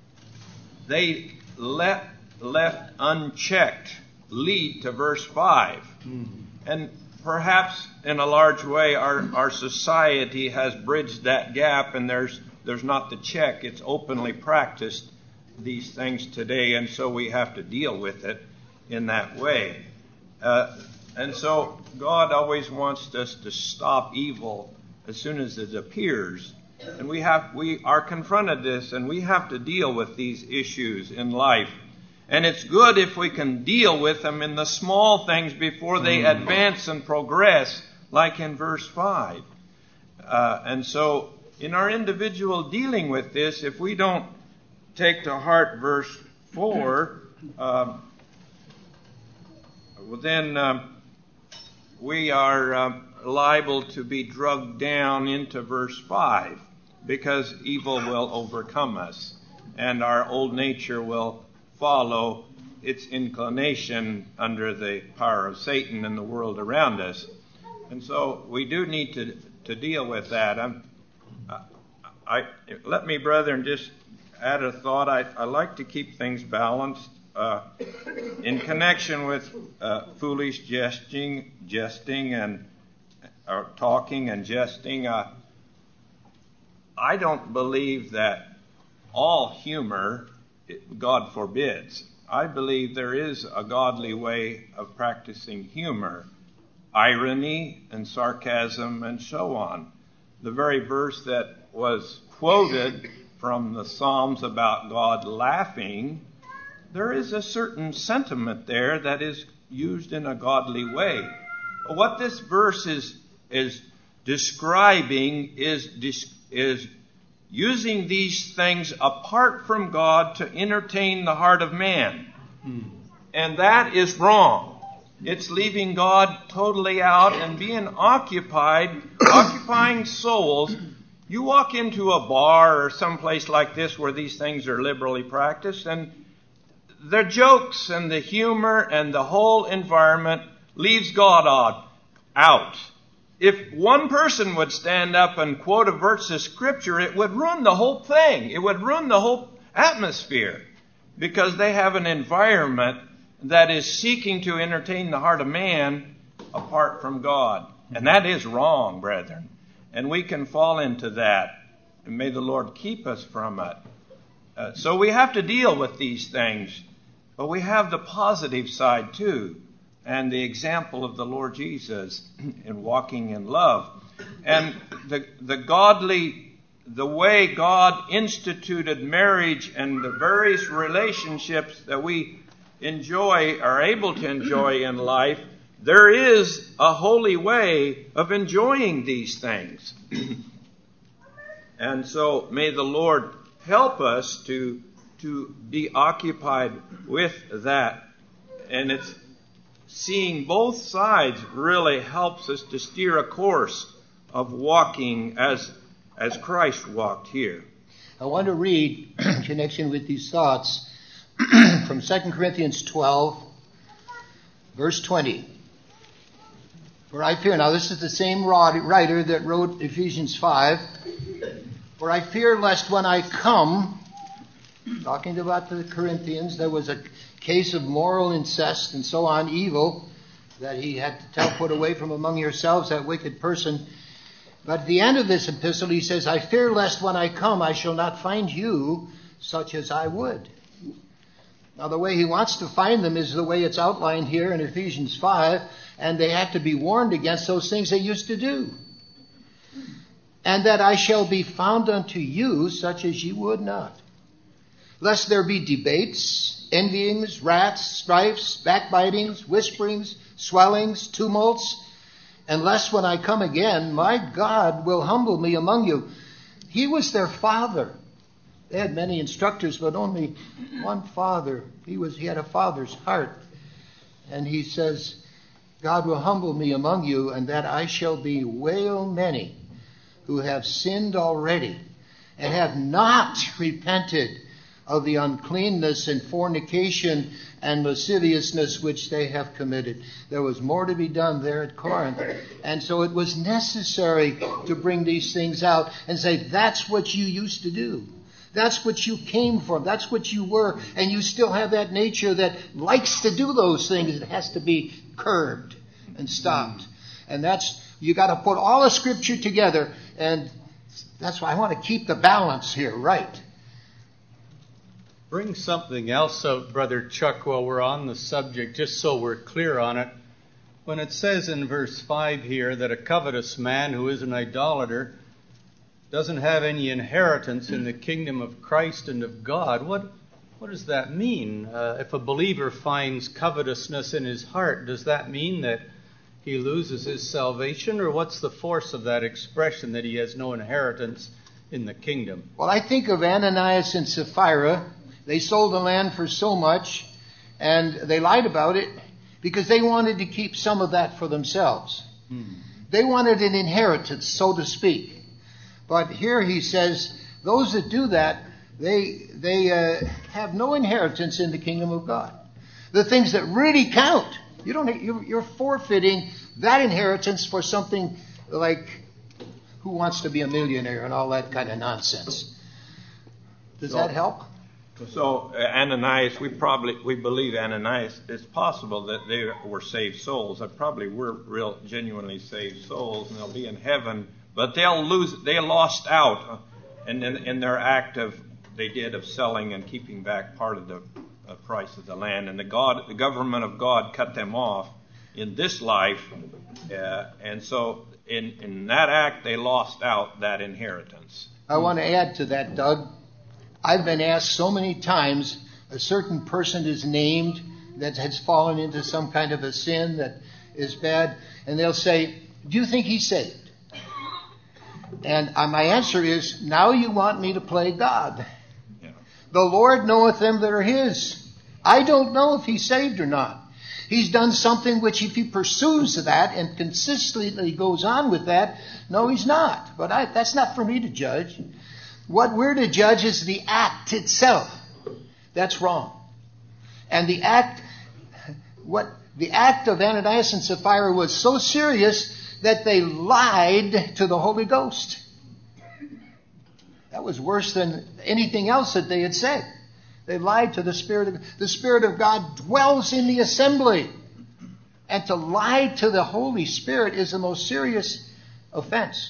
they let left unchecked lead to verse five. Mm. And perhaps in a large way our, our society has bridged that gap and there's there's not the check. It's openly practiced, these things today, and so we have to deal with it in that way. Uh, and so God always wants us to stop evil as soon as it appears. And we have we are confronted this, and we have to deal with these issues in life. And it's good if we can deal with them in the small things before they mm. advance and progress, like in verse five. Uh, and so in our individual dealing with this, if we don't take to heart verse four, um, well, then um, we are um, liable to be drugged down into verse five, because evil will overcome us, and our old nature will follow its inclination under the power of Satan and the world around us. And so we do need to, to deal with that. I'm, I, I, let me, brethren, just add a thought. I, I like to keep things balanced. Uh, in connection with uh, foolish jesting, jesting and or talking and jesting, uh, I don't believe that all humor God forbids. I believe there is a godly way of practicing humor, irony and sarcasm and so on. The very verse that was quoted from the Psalms about God laughing, there is a certain sentiment there that is used in a godly way. What this verse is is describing is is using these things apart from God to entertain the heart of man. Hmm. And that is wrong. It's leaving God totally out and being occupied, occupying souls. You walk into a bar or someplace like this where these things are liberally practiced, and the jokes and the humor and the whole environment leaves God out. If one person would stand up and quote a verse of Scripture, it would ruin the whole thing. It would ruin the whole atmosphere, because they have an environment that is seeking to entertain the heart of man apart from God. And that is wrong, brethren. And we can fall into that. And may the Lord keep us from it. Uh, so we have to deal with these things. But we have the positive side too. And the example of the Lord Jesus in walking in love. And the, the godly, the way God instituted marriage and the various relationships that we enjoy, are able to enjoy in life, there is a holy way of enjoying these things. And so may the Lord help us to, to be occupied with that. And it's seeing both sides really helps us to steer a course of walking as, as Christ walked here. I want to read, in connection with these thoughts, from Second Corinthians twelve, verse twenty. For I fear, now this is the same writer that wrote Ephesians five, for I fear lest when I come, talking about the Corinthians, there was a case of moral incest and so on, evil, that he had to tell, put away from among yourselves that wicked person. But at the end of this epistle, he says, I fear lest when I come, I shall not find you such as I would. Now, the way he wants to find them is the way it's outlined here in Ephesians five, and they have to be warned against those things they used to do. And that I shall be found unto you such as ye would not. Lest there be debates, envyings, wraths, strifes, backbitings, whisperings, swellings, tumults, and lest when I come again, my God will humble me among you. He was their father. They had many instructors, but only one father. He was, he had a father's heart. And he says, God will humble me among you, and that I shall bewail many who have sinned already and have not repented of the uncleanness and fornication and lasciviousness which they have committed. There was more to be done there at Corinth. And so it was necessary to bring these things out and say, that's what you used to do. That's what you came from. That's what you were. And you still have that nature that likes to do those things. It has to be curbed and stopped. And that's, you got to put all the scripture together. And that's why I want to keep the balance here right. Bring something else out, Brother Chuck, while we're on the subject, just so we're clear on it. When it says in verse five here that a covetous man who is an idolater doesn't have any inheritance in the kingdom of Christ and of God, what what does that mean? Uh, if a believer finds covetousness in his heart, does that mean that he loses his salvation? Or what's the force of that expression that he has no inheritance in the kingdom? Well, I think of Ananias and Sapphira. They sold the land for so much, and they lied about it because they wanted to keep some of that for themselves. Hmm. They wanted an inheritance, so to speak. But here he says, those that do that, they they uh, have no inheritance in the kingdom of God. The things that really count, you don't. You're, you're forfeiting that inheritance for something like who wants to be a millionaire and all that kind of nonsense. Does so, that help? So uh, Ananias, we probably we believe Ananias. It's possible that they were saved souls. That probably were real, genuinely saved souls, and they'll be in heaven. But they'll lose. They lost out in, in, in their act of they did of selling and keeping back part of the uh, price of the land, and the God, the government of God, cut them off in this life, uh, and so in in that act they lost out that inheritance. I want to add to that, Doug. I've been asked so many times, a certain person is named that has fallen into some kind of a sin that is bad, and they'll say, do you think he's saved? And my answer is, now you want me to play God. Yeah. The Lord knoweth them that are his. I don't know if he's saved or not. He's done something which if he pursues that and consistently goes on with that, no, he's not. But I, that's not for me to judge. What we're to judge is the act itself. That's wrong. And the act, what the act of Ananias and Sapphira was so serious that they lied to the Holy Ghost. That was worse than anything else that they had said. They lied to the Spirit of God. The Spirit of God dwells in the assembly. And to lie to the Holy Spirit is the most serious offense.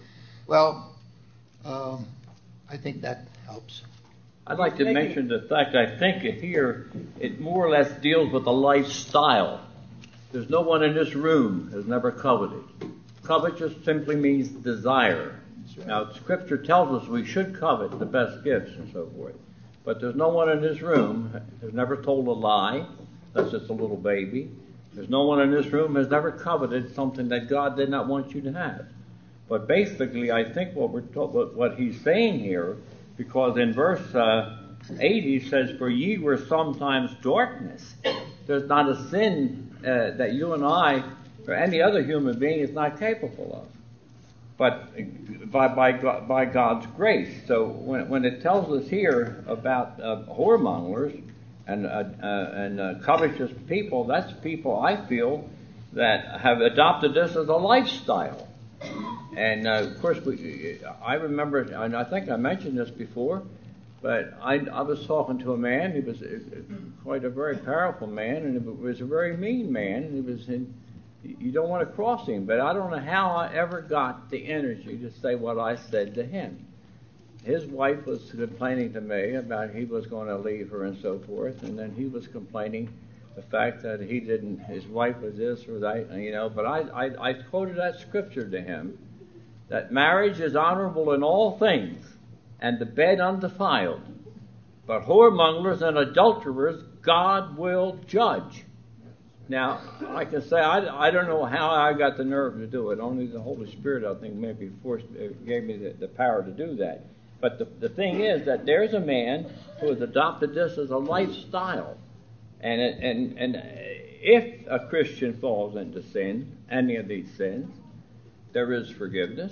Well, um, I think that helps. I'd like to mention the fact I think here it more or less deals with a lifestyle. There's no one in this room has never coveted. Covet just simply means desire. Right. Now, Scripture tells us we should covet the best gifts and so forth. But there's no one in this room has never told a lie, unless it's a little baby. There's no one in this room has never coveted something that God did not want you to have. But basically, I think what we're to- what he's saying here, because in verse uh, eight he says, "For ye were sometimes darkness." There's not a sin uh, that you and I or any other human being is not capable of, but by by by God's grace. So when when it tells us here about uh, whoremongers and uh, uh, and uh, covetous people, that's people I feel that have adopted this as a lifestyle. And uh, of course, we, I remember, and I think I mentioned this before, but I, I was talking to a man. He was quite a very powerful man, and he was a very mean man. He was in, you don't want to cross him, but I don't know how I ever got the energy to say what I said to him. His wife was complaining to me about he was going to leave her and so forth, and then he was complaining the fact that he didn't, his wife was this or that, you know. But I, I, I quoted that scripture to him, that marriage is honorable in all things, and the bed undefiled. But whoremongers and adulterers God will judge. Now, I can say, I, I don't know how I got the nerve to do it. Only the Holy Spirit, I think, maybe forced, gave me the, the power to do that. But the, the thing is that there's a man who has adopted this as a lifestyle. And, and, and if a Christian falls into sin, any of these sins, there is forgiveness.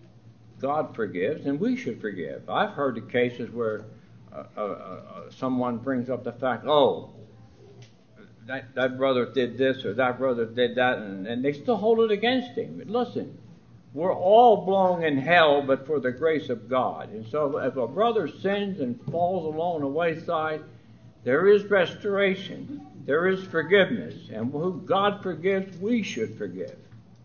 God forgives, and we should forgive. I've heard of cases where uh, uh, uh, someone brings up the fact, oh, that, that brother did this or that brother did that, and, and they still hold it against him. But listen, we're all belong in hell but for the grace of God. And so if a brother sins and falls along the wayside, there is restoration. There is forgiveness. And who God forgives, we should forgive.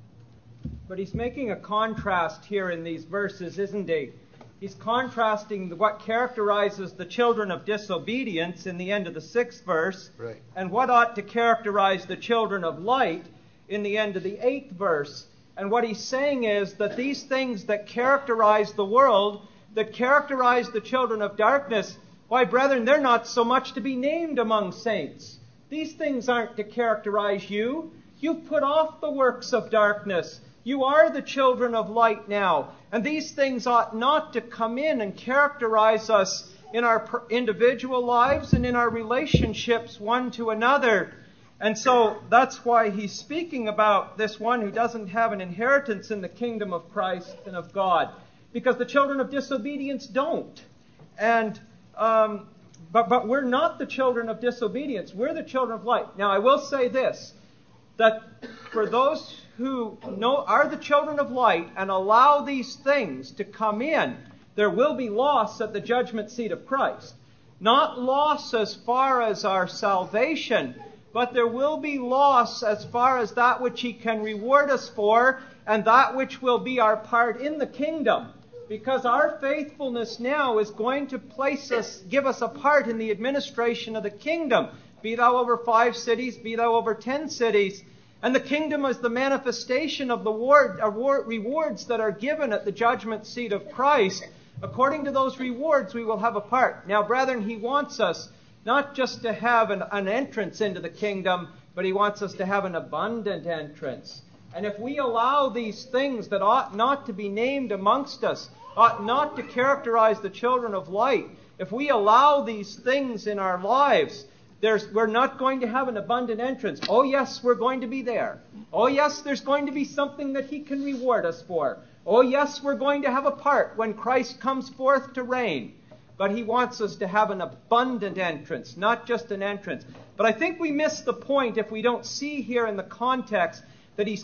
But he's making a contrast here in these verses, isn't he? He's contrasting the, what characterizes the children of disobedience in the end of the sixth verse, right, and what ought to characterize the children of light in the end of the eighth verse. And what he's saying is that these things that characterize the world, that characterize the children of darkness, why, brethren, they're not so much to be named among saints. These things aren't to characterize you. You've put off the works of darkness. You are the children of light now. And these things ought not to come in and characterize us in our individual lives and in our relationships one to another. And so that's why he's speaking about this one who doesn't have an inheritance in the kingdom of Christ and of God. Because the children of disobedience don't. And um, but, but we're not the children of disobedience. We're the children of light. Now, I will say this, that for those who know are the children of light and allow these things to come in, there will be loss at the judgment seat of Christ. Not loss as far as our salvation, but there will be loss as far as that which he can reward us for and that which will be our part in the kingdom. Because our faithfulness now is going to place us, give us a part in the administration of the kingdom. Be thou over five cities, be thou over ten cities. And the kingdom is the manifestation of the ward, award, rewards that are given at the judgment seat of Christ. According to those rewards, we will have a part. Now, brethren, he wants us not just to have an, an entrance into the kingdom, but he wants us to have an abundant entrance. And if we allow these things that ought not to be named amongst us, ought not to characterize the children of light, if we allow these things in our lives, There's, we're not going to have an abundant entrance. Oh, yes, we're going to be there. Oh, yes, there's going to be something that he can reward us for. Oh, yes, we're going to have a part when Christ comes forth to reign. But he wants us to have an abundant entrance, not just an entrance. But I think we miss the point if we don't see here in the context that he's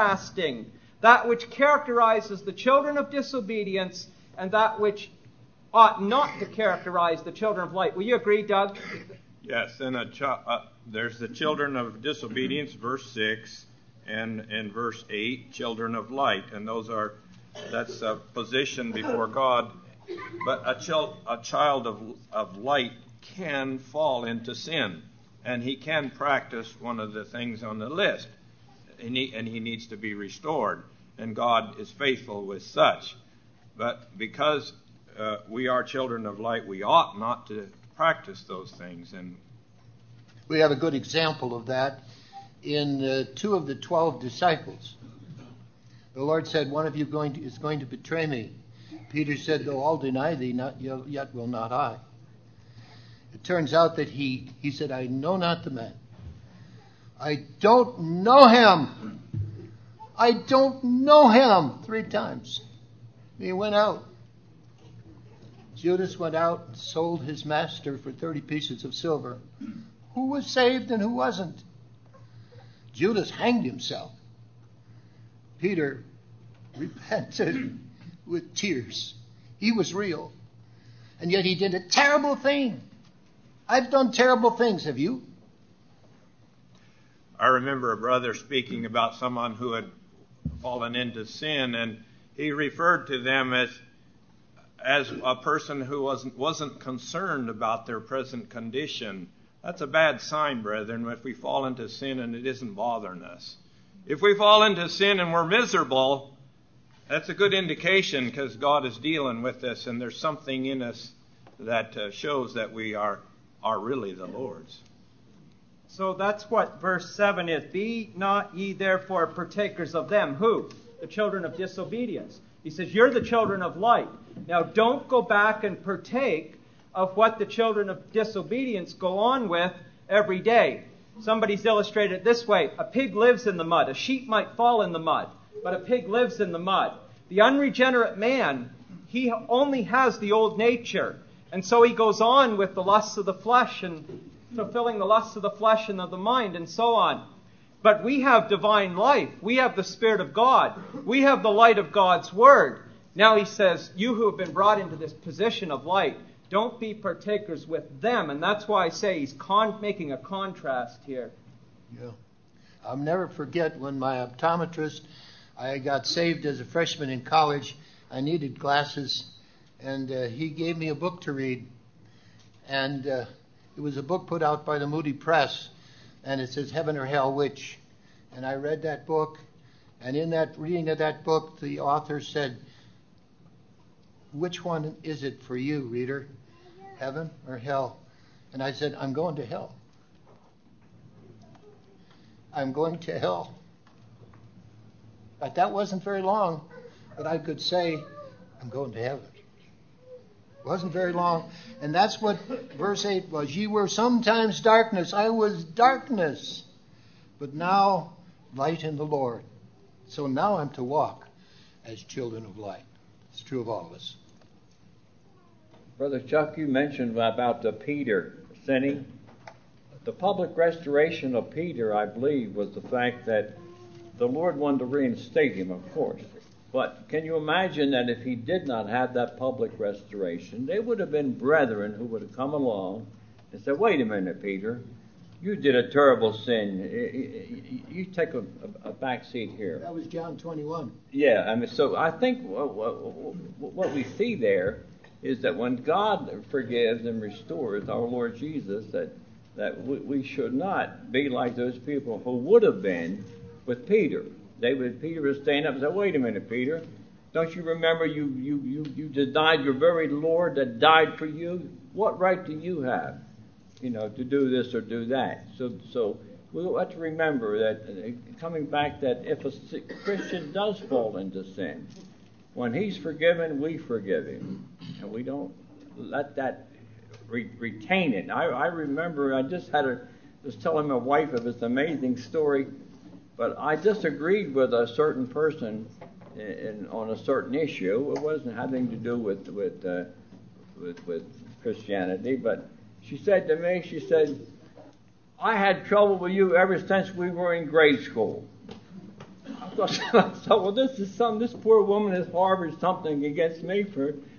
contrasting that which characterizes the children of disobedience and that which ought not to characterize the children of light. Will you agree, Doug? Yes, and a chi- uh, there's the children of disobedience, verse six, and in verse eight, children of light, and those are that's a position before God. But a, chil- a child of of light can fall into sin, and he can practice one of the things on the list, and he, and he needs to be restored, and God is faithful with such. But because uh, we are children of light, we ought not to practice those things. And we have a good example of that in uh, two of the twelve disciples. The Lord said, one of you going to, is going to betray me. Peter said, though all deny thee, not yet will not I. It turns out that he, he said, I know not the man. I don't know him. I don't know him. Three times. He went out. Judas went out and sold his master for thirty pieces of silver. Who was saved and who wasn't? Judas hanged himself. Peter repented with tears. He was real. And yet he did a terrible thing. I've done terrible things. Have you? I remember a brother speaking about someone who had fallen into sin, and he referred to them as as a person who wasn't wasn't concerned about their present condition. That's a bad sign, brethren, if we fall into sin and it isn't bothering us. If we fall into sin and we're miserable, that's a good indication, because God is dealing with us, and there's something in us that uh, shows that we are are really the Lord's. So that's what verse seven is. Be not ye therefore partakers of them. Who? The children of disobedience. He says, you're the children of light. Now don't go back and partake of what the children of disobedience go on with every day. Somebody's illustrated it this way. A pig lives in the mud. A sheep might fall in the mud, but a pig lives in the mud. The unregenerate man, he only has the old nature. And so he goes on with the lusts of the flesh and fulfilling the lusts of the flesh and of the mind and so on. But we have divine life. We have the Spirit of God. We have the light of God's Word. Now he says, you who have been brought into this position of light, don't be partakers with them. And that's why I say he's con- making a contrast here. Yeah. I'll never forget when my optometrist, I got saved as a freshman in college. I needed glasses, and uh, he gave me a book to read. And uh, it was a book put out by the Moody Press, and it says Heaven or Hell, which? And I read that book, and in that reading of that book, the author said, which one is it for you, reader? Heaven or hell? And I said, I'm going to hell. I'm going to hell. But that wasn't very long, but I could say, I'm going to heaven. It wasn't very long. And that's what verse eight was. Ye were sometimes darkness. I was darkness. But now light in the Lord. So now I'm to walk as children of light. It's true of all of us. Brother Chuck, you mentioned about the Peter sinning. The public restoration of Peter, I believe, was the fact that the Lord wanted to reinstate him, of course. But can you imagine that if he did not have that public restoration, there would have been brethren who would have come along and said, wait a minute, Peter, you did a terrible sin. You take a, a back seat here. That was John twenty-one. Yeah, I mean, so I think what we see there is that when God forgives and restores our Lord Jesus, that that we should not be like those people who would have been with Peter. They would, Peter would stand up and say, wait a minute, Peter, don't you remember you, you, you, you denied your very Lord that died for you? What right do you have, you know, to do this or do that? So so we have to remember that, uh, coming back, that if a Christian does fall into sin, when he's forgiven, we forgive him. And we don't let that re- retain it. I, I remember I just had a, was telling my wife of this amazing story, but I disagreed with a certain person in, in, on a certain issue. It wasn't having to do with with, uh, with with Christianity, but she said to me, she said, I had trouble with you ever since we were in grade school. I thought, well, this is some, this poor woman has harbored something against me for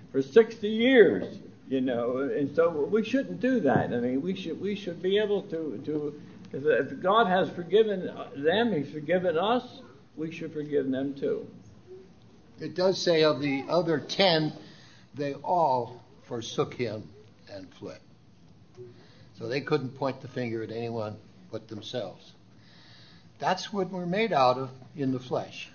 for sixty years, you know, and so we shouldn't do that. I mean, we should we should be able to to if, if God has forgiven them, He's forgiven us. We should forgive them too. It does say of the other ten, they all forsook Him and fled. So they couldn't point the finger at anyone but themselves. That's what we're made out of in the flesh.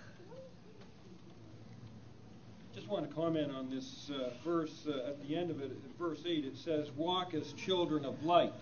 Just want to comment on this uh, verse uh, at the end of it, at verse eight. It says, "Walk as children of light."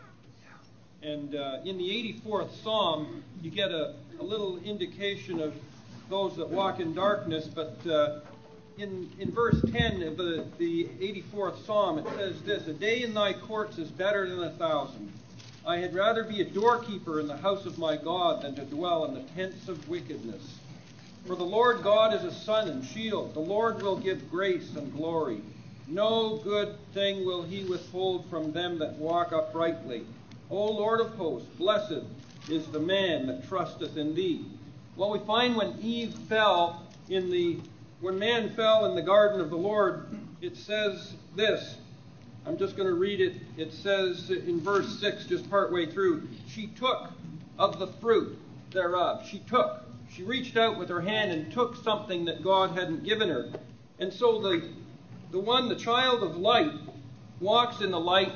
And uh, in the eighty-fourth Psalm, you get a, a little indication of those that walk in darkness. But uh, in in verse ten of the, the eighty-fourth Psalm, it says this: "A day in thy courts is better than a thousand. I had rather be a doorkeeper in the house of my God than to dwell in the tents of wickedness. For the Lord God is a sun and shield. The Lord will give grace and glory. No good thing will He withhold from them that walk uprightly. O Lord of hosts, blessed is the man that trusteth in Thee." Well, we find when Eve fell in the, when man fell in the garden of the Lord, it says this. I'm just going to read it. It says in verse six, just partway through, "She took of the fruit thereof." She took. She reached out with her hand and took something that God hadn't given her. And so the, the one, the child of light, walks in the light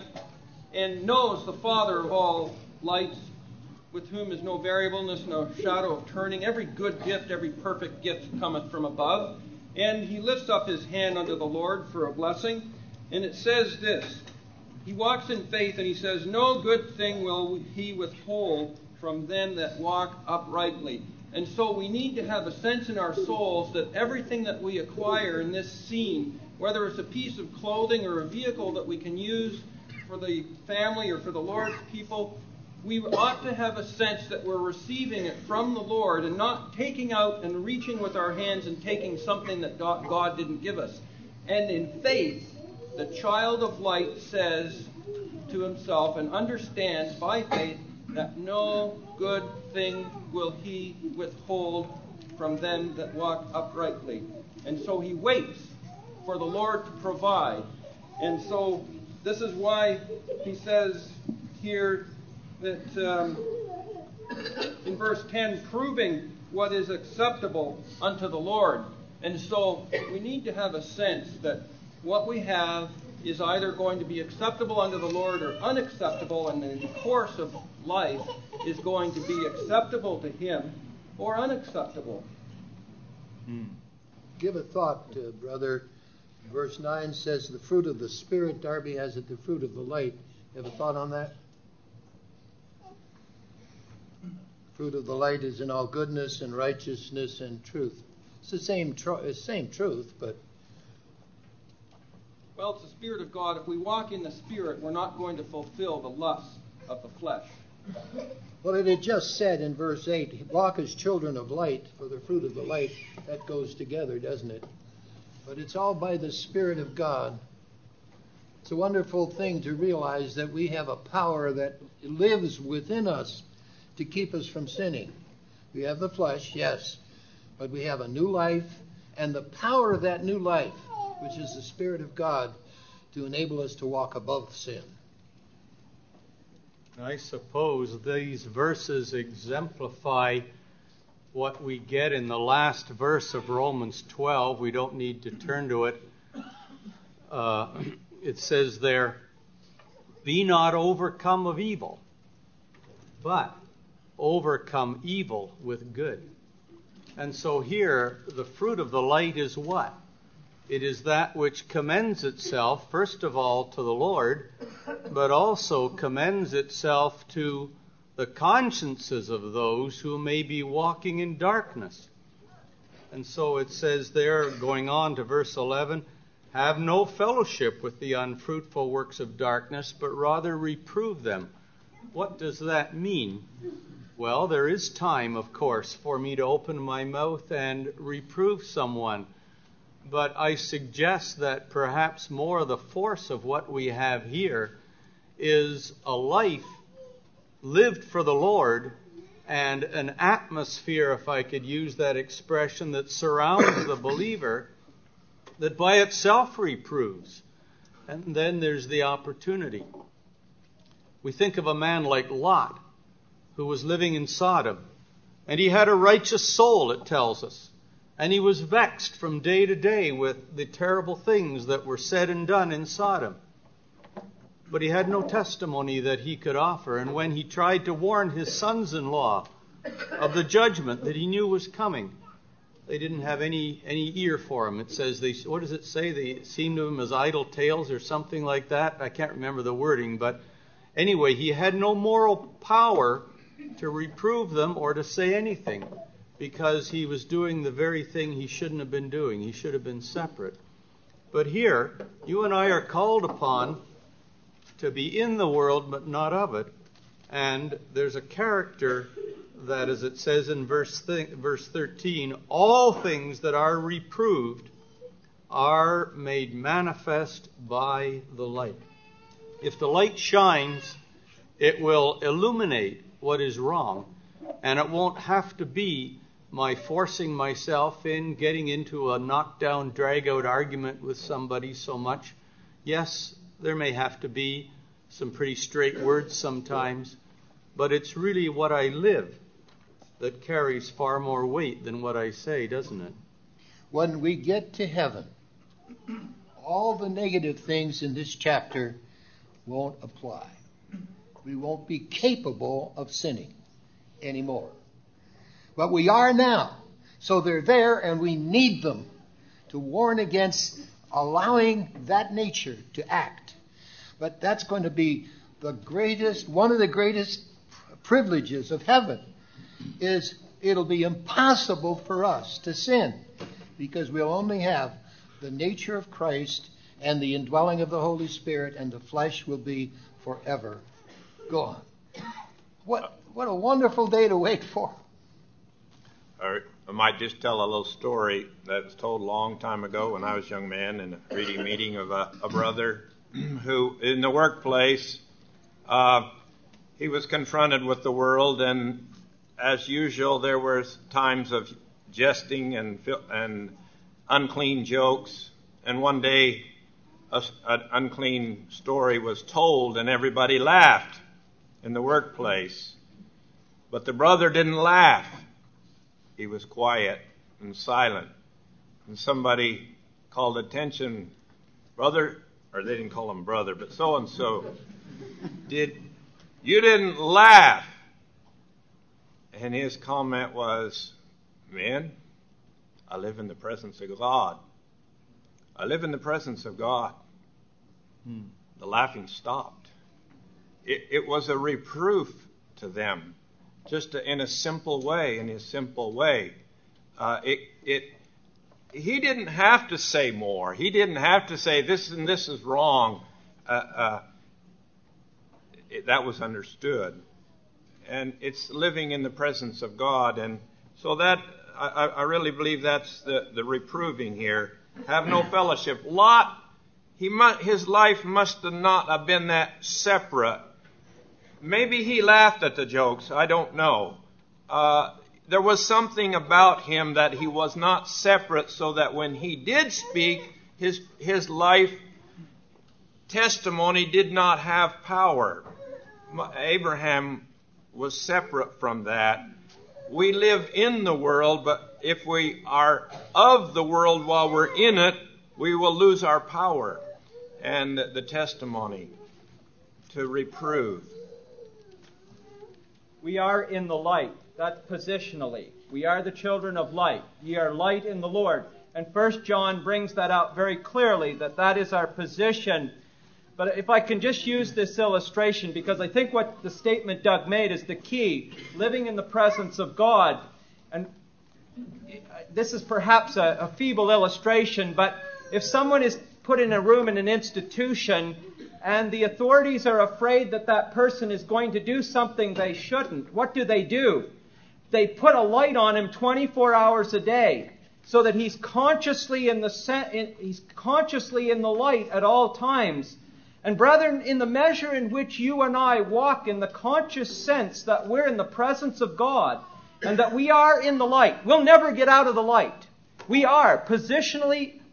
and knows the Father of all lights, with whom is no variableness, no shadow of turning. Every good gift, every perfect gift cometh from above. And he lifts up his hand unto the Lord for a blessing. And it says this. He walks in faith and he says, "No good thing will He withhold from them that walk uprightly." And so we need to have a sense in our souls that everything that we acquire in this scene, whether it's a piece of clothing or a vehicle that we can use for the family or for the Lord's people, we ought to have a sense that we're receiving it from the Lord and not taking out and reaching with our hands and taking something that God didn't give us. And in faith, the child of light says to himself and understands by faith that no good thing will He withhold from them that walk uprightly. And so he waits for the Lord to provide. And so this is why he says here that um, in verse ten, proving what is acceptable unto the Lord. And so we need to have a sense that what we have is either going to be acceptable unto the Lord or unacceptable, and in the course of life is going to be acceptable to Him or unacceptable. Hmm. Give a thought, uh, brother. Verse nine says, "The fruit of the Spirit," Darby has it, "the fruit of the light." You have a thought on that? Fruit of the light is in all goodness and righteousness and truth. It's the same, tr- same truth, but... Well, it's the Spirit of God. If we walk in the Spirit, we're not going to fulfill the lusts of the flesh. Well, it had just said in verse eight, "Walk as children of light, for the fruit of the light." That goes together, doesn't it? But it's all by the Spirit of God. It's a wonderful thing to realize that we have a power that lives within us to keep us from sinning. We have the flesh, yes, but we have a new life, and the power of that new life, which is the Spirit of God, to enable us to walk above sin. I suppose these verses exemplify what we get in the last verse of Romans twelve. We don't need to turn to it. Uh, it says there, "Be not overcome of evil, but overcome evil with good." And so here, the fruit of the light is what? It is that which commends itself, first of all, to the Lord, but also commends itself to the consciences of those who may be walking in darkness. And so it says there, going on to verse eleven, "Have no fellowship with the unfruitful works of darkness, but rather reprove them." What does that mean? Well, there is time, of course, for me to open my mouth and reprove someone. But I suggest that perhaps more the force of what we have here is a life lived for the Lord and an atmosphere, if I could use that expression, that surrounds the believer that by itself reproves. And then there's the opportunity. We think of a man like Lot, who was living in Sodom. And he had a righteous soul, it tells us. And he was vexed from day to day with the terrible things that were said and done in Sodom. But he had no testimony that he could offer. And when he tried to warn his sons-in-law of the judgment that he knew was coming, they didn't have any any ear for him. It says, they, what does it say? They seemed to him as idle tales or something like that. I can't remember the wording. But anyway, he had no moral power to reprove them or to say anything, because he was doing the very thing he shouldn't have been doing. He should have been separate. But here, you and I are called upon to be in the world, but not of it. And there's a character that, as it says in verse th- verse thirteen, all things that are reproved are made manifest by the light. If the light shines, it will illuminate what is wrong, and it won't have to be my forcing myself in, getting into a knockdown, drag-out argument with somebody so much. Yes, there may have to be some pretty straight words sometimes, but it's really what I live that carries far more weight than what I say, doesn't it? When we get to heaven, all the negative things in this chapter won't apply. We won't be capable of sinning anymore. But we are now. So they're there, and we need them to warn against allowing that nature to act. But that's going to be the greatest, one of the greatest privileges of heaven, is it'll be impossible for us to sin, because we'll only have the nature of Christ and the indwelling of the Holy Spirit, and the flesh will be forever gone. What what a wonderful day to wait for. Or I might just tell a little story that was told a long time ago when I was a young man in a reading meeting of a, a brother who, in the workplace, uh, he was confronted with the world, and as usual, there were times of jesting and and unclean jokes. And one day, a, an unclean story was told, and everybody laughed in the workplace. But the brother didn't laugh. He was quiet and silent. And somebody called attention, brother, or they didn't call him brother, but so-and-so, did you didn't laugh. And his comment was, man, I live in the presence of God. I live in the presence of God. Hmm. The laughing stopped. It, it was a reproof to them, just to, in a simple way, in a simple way. Uh, it, it, he didn't have to say more. He didn't have to say this and this is wrong. Uh, uh, it, that was understood. And it's living in the presence of God. And so that, I, I really believe that's the, the reproving here. Have no fellowship. Lot, he mu- his life must have not have been that separate. Maybe he laughed at the jokes. I don't know. Uh, there was something about him that he was not separate, so that when he did speak, his his life testimony did not have power. Abraham was separate from that. We live in the world, but if we are of the world while we're in it, we will lose our power and the testimony to reprove. We are in the light. That's positionally. We are the children of light. Ye are light in the Lord. And First John brings that out very clearly, that that is our position. But if I can just use this illustration, because I think what the statement Doug made is the key. Living in the presence of God. And this is perhaps a, a feeble illustration, but if someone is put in a room in an institution and the authorities are afraid that that person is going to do something they shouldn't, what do they do? They put a light on him twenty-four hours a day, so that he's consciously in the in, he's consciously in the light at all times. And brethren, in the measure in which you and I walk in the conscious sense that we're in the presence of God and that we are in the light, we'll never get out of the light. We are positionally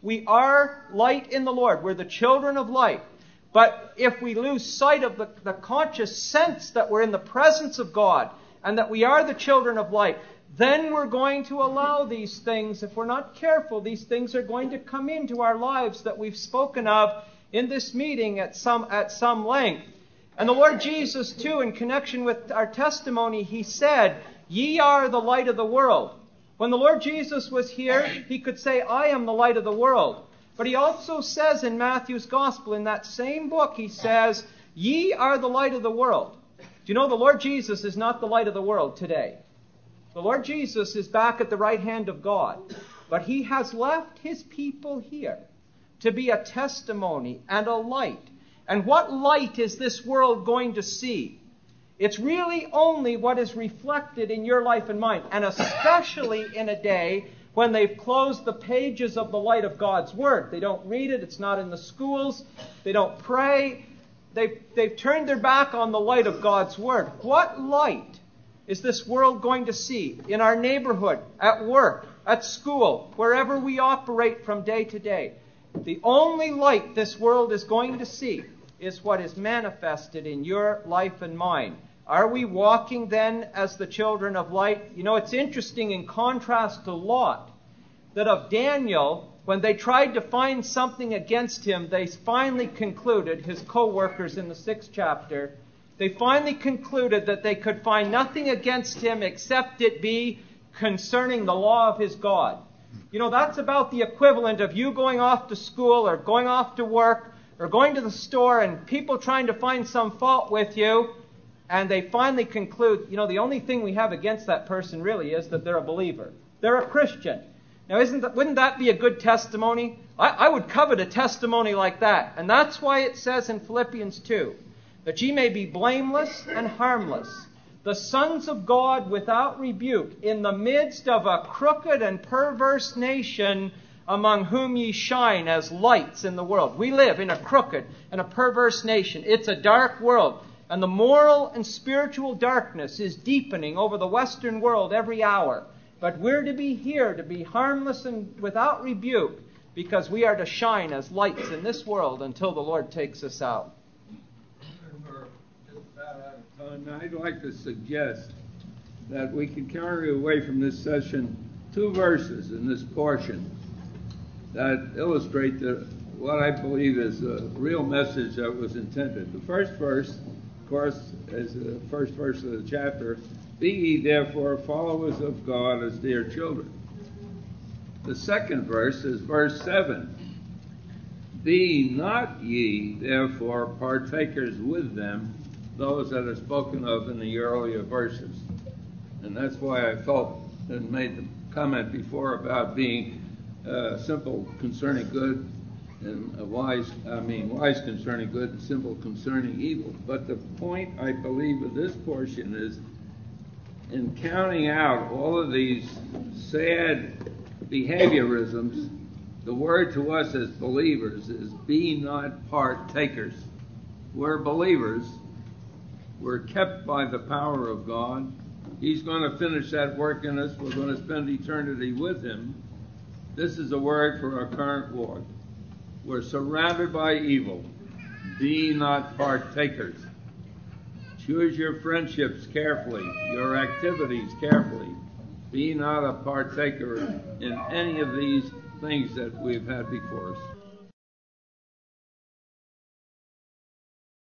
We are light in the Lord. We're the children of light. But if we lose sight of the, the conscious sense that we're in the presence of God and that we are the children of light, then we're going to allow these things, if we're not careful, these things are going to come into our lives that we've spoken of in this meeting at some, at some length. And the Lord Jesus, too, in connection with our testimony, He said, "Ye are the light of the world." When the Lord Jesus was here, He could say, "I am the light of the world." But He also says in Matthew's Gospel, in that same book, He says, "Ye are the light of the world." Do you know the Lord Jesus is not the light of the world today? The Lord Jesus is back at the right hand of God. But He has left His people here to be a testimony and a light. And what light is this world going to see? It's really only what is reflected in your life and mine. And especially in a day when they've closed the pages of the light of God's Word. They don't read it. It's not in the schools. They don't pray. They've, they've turned their back on the light of God's Word. What light is this world going to see in our neighborhood, at work, at school, wherever we operate from day to day? The only light this world is going to see is what is manifested in your life and mine. Are we walking then as the children of light? You know, it's interesting in contrast to Lot, that of Daniel, when they tried to find something against him, they finally concluded, his co-workers in the sixth chapter, they finally concluded that they could find nothing against him except it be concerning the law of his God. You know, that's about the equivalent of you going off to school or going off to work or going to the store and people trying to find some fault with you, and they finally conclude, you know, the only thing we have against that person really is that they're a believer. They're a Christian. Now, isn't that, wouldn't that be a good testimony? I, I would covet a testimony like that. And that's why it says in Philippians two, that ye may be blameless and harmless, the sons of God without rebuke, in the midst of a crooked and perverse nation, among whom ye shine as lights in the world. We live in a crooked and a perverse nation. It's a dark world. And the moral and spiritual darkness is deepening over the Western world every hour. But we're to be here, to be harmless and without rebuke, because we are to shine as lights in this world until the Lord takes us out. We're just about out of time. I'd like to suggest that we can carry away from this session two verses in this portion that illustrate the, what I believe is the real message that was intended. The first verse, of course, is the first verse of the chapter. Be ye therefore followers of God as dear children. The second verse is verse seven. Be not ye therefore partakers with them, those that are spoken of in the earlier verses. And that's why I felt and made the comment before about being uh, simple concerning good and wise, I mean wise concerning good and simple concerning evil. But the point I believe of this portion is, in counting out all of these sad behaviorisms, the word to us as believers is be not partakers. We're believers. We're kept by the power of God. He's going to finish that work in us. We're going to spend eternity with Him. This is a word for our current walk. We're surrounded by evil. Be not partakers. Choose your friendships carefully, your activities carefully. Be not a partaker in any of these things that we've had before us.